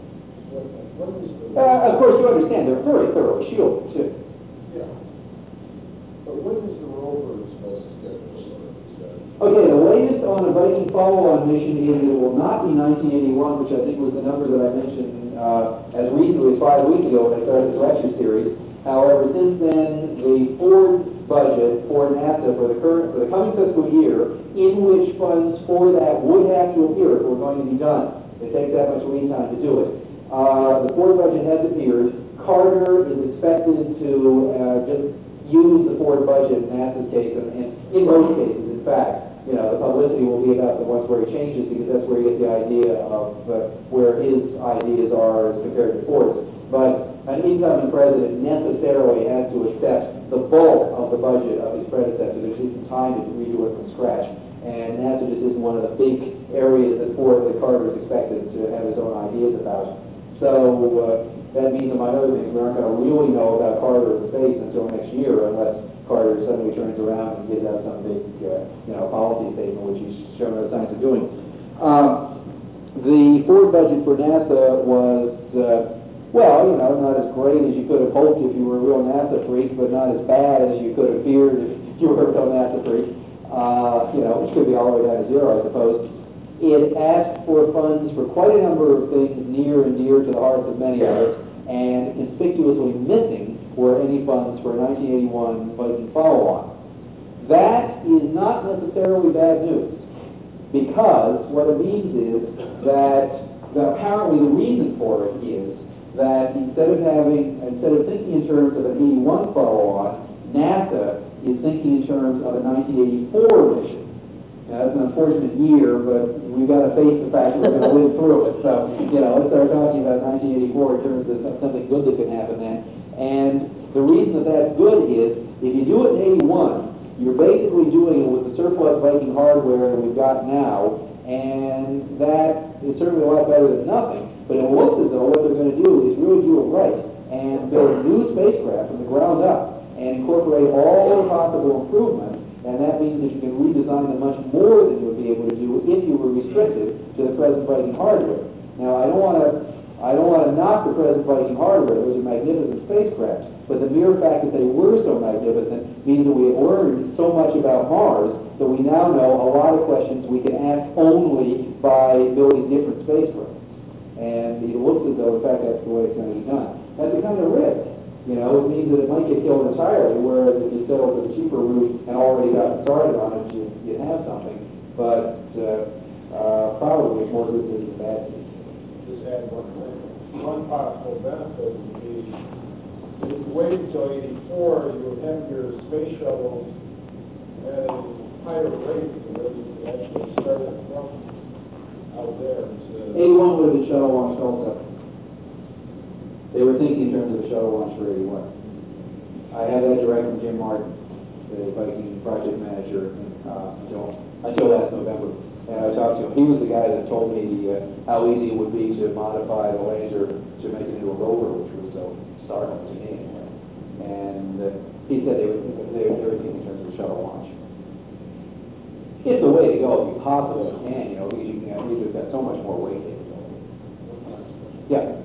S2: Of course, you understand, they're very thoroughly shielded, too.
S3: Yeah. But when is the rover supposed to get this?
S2: Okay, the latest on a Viking follow-on mission is it will not be 1981, which I think was the number that I mentioned as recently as 5 weeks ago when I started this lecture series. However, since then, the Ford budget for NASA for the coming fiscal year, in which funds for that would have to appear if we're going to be done. It takes that much lead time to do it. The Ford budget has appeared. Carter is expected to just use the Ford budget in NASA's case, and in most cases, in fact, the publicity will be about the ones where he changes, because that's where you get the idea of where his ideas are as compared to Ford's. But an incoming president necessarily has to accept the bulk of the budget of his predecessor. There isn't time to redo it from scratch. And NASA just isn't one of the big areas that Carter is expected to have his own ideas about. So that means, among other things, we aren't going to really know about Carter in space until next year, unless Carter suddenly turns around and gives out some big, policy statement, which he's shown no signs of doing. The Ford budget for NASA was, not as great as you could have hoped if you were a real NASA freak, but not as bad as you could have feared if you were a real NASA freak. Which could be all the way down to zero, I suppose. It asked for funds for quite a number of things near and dear to the hearts of many of us, and conspicuously missing were any funds for a 1981 Viking follow-on. That is not necessarily bad news, because what it means is that apparently the reason for it is that instead of thinking in terms of an 81 follow-on, NASA is thinking in terms of a 1984 mission. Now, that's an unfortunate year, but we've got to face the fact that we're going to live through it. So, let's start talking about 1984 in terms of something good that can happen then. And the reason that that's good is, if you do it in 81, you're basically doing it with the surplus Viking hardware that we've got now, and that is certainly a lot better than nothing. But it looks as though what they're going to do is really do it right, and build a new spacecraft from the ground up, and incorporate all the possible improvements, and that means that you can redesign them much more than you would be able to do if you were restricted to the present Viking hardware. Now, I don't want to I don't want to knock the present Viking hardware. Those are magnificent spacecraft. But the mere fact that they were so magnificent means that we have learned so much about Mars that we now know a lot of questions we can ask only by building different spacecraft. And it looks as though, in fact, that's the way it's going to be done. That's a kind of risk. You know, it means that it might get killed entirely, whereas if you settle for the cheaper route and already got started on it, you'd have something. But probably it's more good news than bad news.
S3: Just add one thing. One possible benefit would be, if you wait until 84, you would have your space shuttles at a higher rate than what you actually started from out there.
S2: 81 would have been shuttle launched also. They were thinking in terms of a shuttle launch for 81. I had that direct from Jim Martin, the Viking project manager, until last November. And I talked to him. He was the guy that told me how easy it would be to modify the laser to make it into a rover, which was so startling to me anyway. And he said they were thinking in terms of a shuttle launch. It's the way to go if you possibly can, you know, because you can you've got so much more weight capability. Yeah.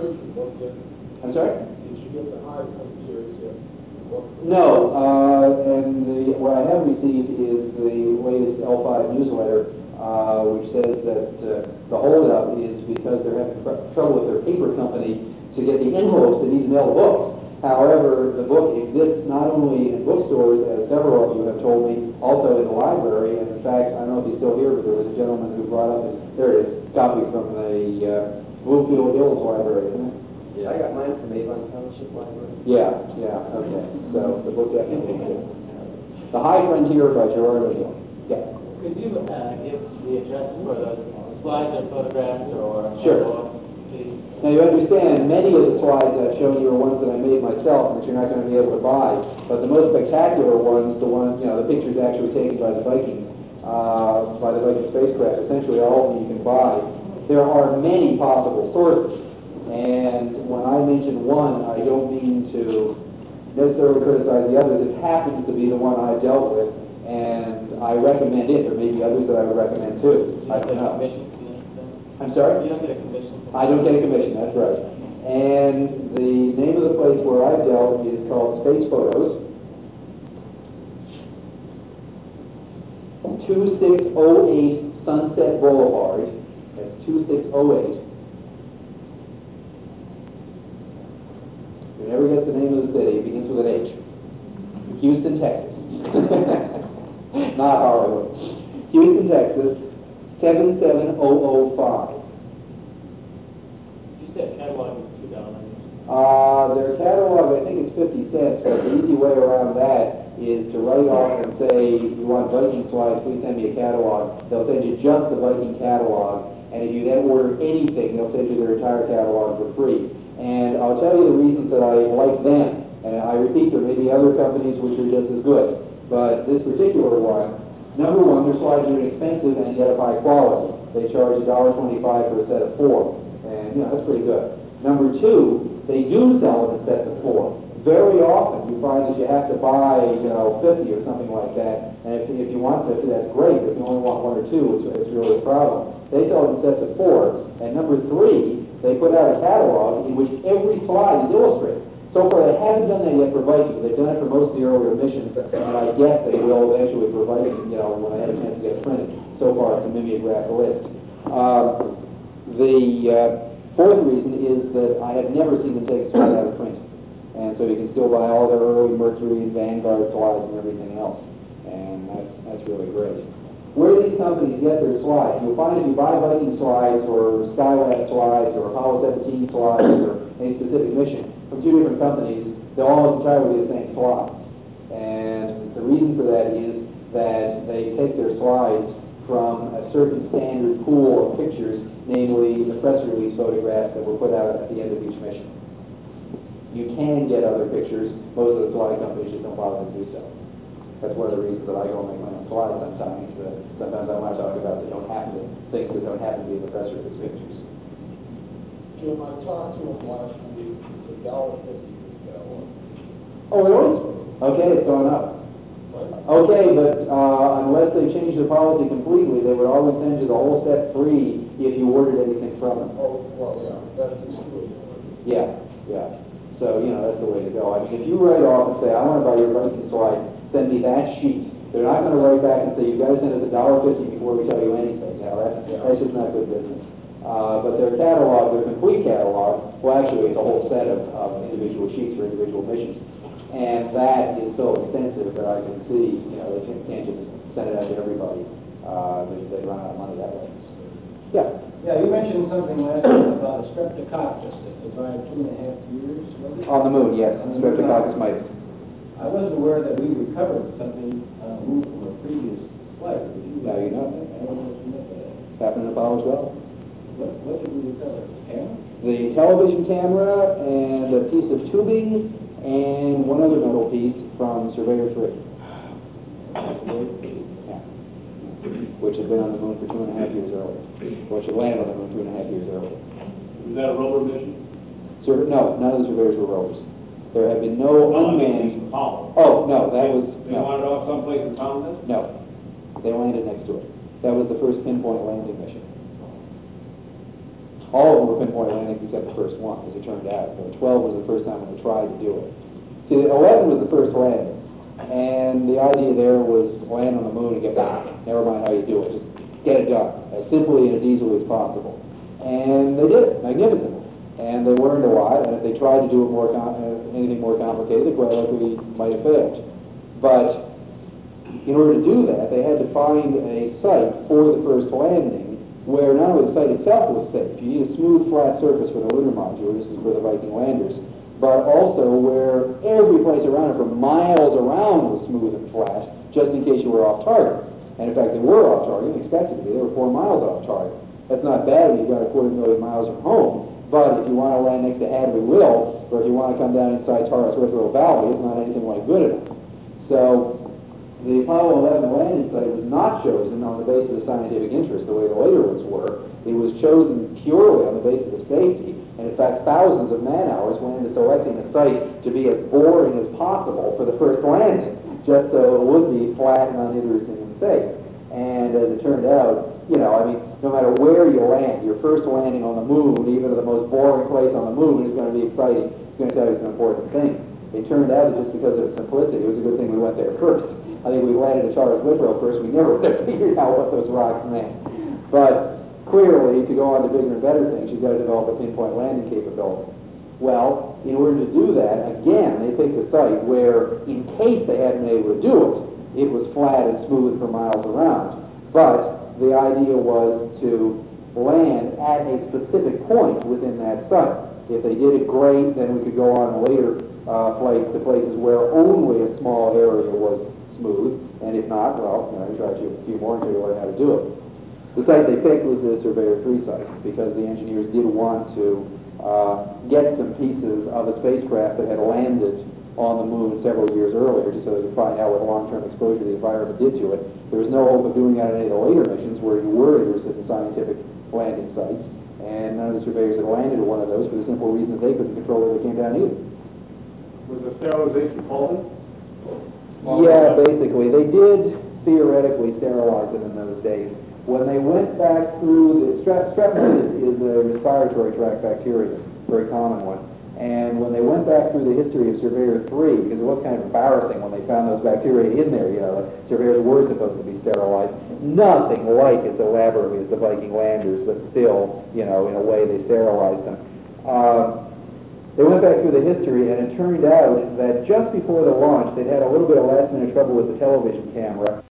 S2: I'm sorry?
S3: Did you get the high series yet?
S2: No, and what I have received is the latest L5 newsletter, which says that the holdup is because they're having trouble with their paper company to get the envelopes that need to mail the books. However, the book exists not only in bookstores, as several of you have told me, also in the library. And in fact, I don't know if he's still here, but there was a gentleman who brought up there it is, copy from the Bloomfield Hills Library, isn't it?
S1: Yeah, I got mine from Avon Township Library.
S2: Yeah, okay. So the book definitely exists. The High Frontier by Gerard O'Neill. Yeah.
S4: Could you give the address for the slides or photographs or
S2: Sure.
S4: please?
S2: Now you understand, many of the slides I've shown you are ones that I made myself, which you're not going to be able to buy. But the most spectacular ones, the ones, you know, the pictures actually taken by the Viking spacecraft, essentially all of them you can buy. There are many possible sources. And when I mention one, I don't mean to necessarily criticize the others. It happens to be the one I dealt with, and I recommend it. There may be others that I would recommend too. I don't know. I'm sorry?
S4: You don't get a commission.
S2: I don't get a commission, that's right. And the name of the place where I dealt is called Space Photos. 2608 Sunset Boulevard. That's 2608. You never get the name of the city. It begins with an H. Houston, Texas. Not Hollywood. Houston, Texas, 77005.
S4: You said catalog is $2.
S2: Their catalog, I think it's 50 cents, but the easy way around that is to write off and say, you want Viking slides, please send me a catalog. They'll send you just the Viking catalog, and if you then order anything, they'll send you their entire catalog for free. And I'll tell you the reasons that I like them, and I repeat, there may be other companies which are just as good, but this particular one, number one, their slides are inexpensive and yet of high quality. They charge $1.25 for a set of 4, and you know, that's pretty good. Number two, they do sell in sets of 4. Very often you find that you have to buy, 50 or something like that, and if you want 50, that's great. If you only want 1 or 2, it's really a problem. They sell in sets of 4, and number three, they put out a catalog in which every slide is illustrated. So far, they haven't done that yet for Viking. They've done it for most of the earlier missions, and I guess they will eventually for Viking, when I have a chance to get it printed. So far, it's a mimeograph list. The fourth reason is that I have never seen them take a slide out of print. And so you can still buy all their early Mercury and Vanguard slides and everything else. And that's really great. Where do these companies get their slides? You'll find if you buy Viking slides or Skylab slides or Apollo 17 slides or any specific mission from 2 different companies, they'll almost entirely be the same slides. And the reason for that is that they take their slides from a certain standard pool of pictures, namely the press release photographs that were put out at the end of each mission. You can get other pictures. Most of the slide companies just don't bother to do so. That's one of the reasons that I go make my own slides sometimes. Sometimes I want to talk about things that don't happen to be in the press release pictures.
S3: Jim, I talked to him last week. It's $1.50 per gallon.
S2: Oh, really? Okay, it's gone up.
S3: Right?
S2: Okay, but unless they change the policy completely, they would always send you the whole set free if you ordered anything from them.
S3: Oh, well, yeah, that's excluded.
S2: Yeah, yeah. So, you know, that's the way to go. I mean, if you write off and say, I want to buy your biking slide, send me that sheet. They're not going to write back and say, you've got to send us $1.50 before we tell you anything. You know, that's just not good business. But their catalog, their complete catalog, well, actually, it's a whole set of individual sheets for individual missions. And that is so extensive that I can see, you know, they can't just send it out to everybody. They run out of money that way. Yeah.
S5: Yeah, you mentioned something last time about a streptococcus that survived 2.5 years, was it?
S2: On the moon, yes. Streptococcus mitis.
S5: I wasn't aware that we recovered something moved from a previous flight. Did you?
S2: Now you know.
S5: I don't know if you know that.
S2: Happened in Apollo 12.
S5: What did we recover? Camera?
S2: The television camera and a piece of tubing and one other metal piece from Surveyor 3. Yeah. Which had been on the moon for 2.5 years earlier. Which had landed on the moon 2.5 years earlier.
S6: Was that a rover mission?
S2: No, none of the surveyors were rovers. There have been no unmanned...
S6: Apollo.
S2: Oh, no, that was...
S6: They
S2: No.
S6: wandered off someplace and found this?
S2: No. They landed next to it. That was the first pinpoint landing mission. All of them were pinpoint landings except the first one, as it turned out. The 12 was the first time when they tried to do it. See, 11 was the first landing. And the idea there was land on the moon and get back. Never mind how you do it. Just get it done as simply and as easily as possible. And they did it magnificently. And they learned a lot. And if they tried to do it anything more complicated, they quite likely might have failed. But in order to do that, they had to find a site for the first landing where not only the site itself was safe. You need a smooth, flat surface for the lunar module. This is for the Viking landers. But also where every place around it for miles around was smooth and flat, just in case you were off target. And in fact, they were off target, expected to be. They were 4 miles off target. That's not bad when you've got 250,000 miles from home. But if you want to land next to Hadley Will, or if you want to come down inside Taurus Withrow Valley, it's not anything like good enough. So the Apollo 11 landing site was not chosen on the basis of scientific interest, the way the later ones were. It was chosen purely on the basis of safety. And in fact, thousands of man-hours went into selecting a site to be as boring as possible for the first landing, just so it would be flat and uninteresting and safe. And as it turned out, you know, I mean, no matter where you land, your first landing on the moon, even at the most boring place on the moon, is going to be exciting. It's going to tell you some important things. It turned out that just because of its simplicity, it was a good thing we went there first. I think if we landed at Taurus Withrow first, we never would have figured out what those rocks meant. But clearly, to go on to bigger and better things, you've got to develop a pinpoint landing capability. Well, in order to do that, again, they picked a site where, in case they hadn't been able to do it, it was flat and smooth for miles around. But the idea was to land at a specific point within that site. If they did it, great, then we could go on later flights to places where only a small area was smooth, and if not, well, you know, you try to do a few more until you learn how to do it. The site they picked was the Surveyor 3 site, because the engineers did want to get some pieces of a spacecraft that had landed on the moon several years earlier, just so they could find out what long-term exposure the environment did to it. There was no hope of doing that on any of the later missions where you were interested in scientific landing sites, and none of the surveyors had landed at one of those for the simple reason that they couldn't control where they came down either.
S6: Was the sterilization faulty?
S2: Yeah, basically. They did theoretically sterilize it in those days. When they went back through, streptococcus is a respiratory tract bacteria, very common one. And when they went back through the history of Surveyor 3, because it was kind of embarrassing when they found those bacteria in there, you know, Surveyors were supposed to be sterilized. Nothing like as elaborately as the Viking landers, but still, you know, in a way they sterilized them. They went back through the history, and it turned out that just before the launch, they'd had a little bit of last-minute trouble with the television camera.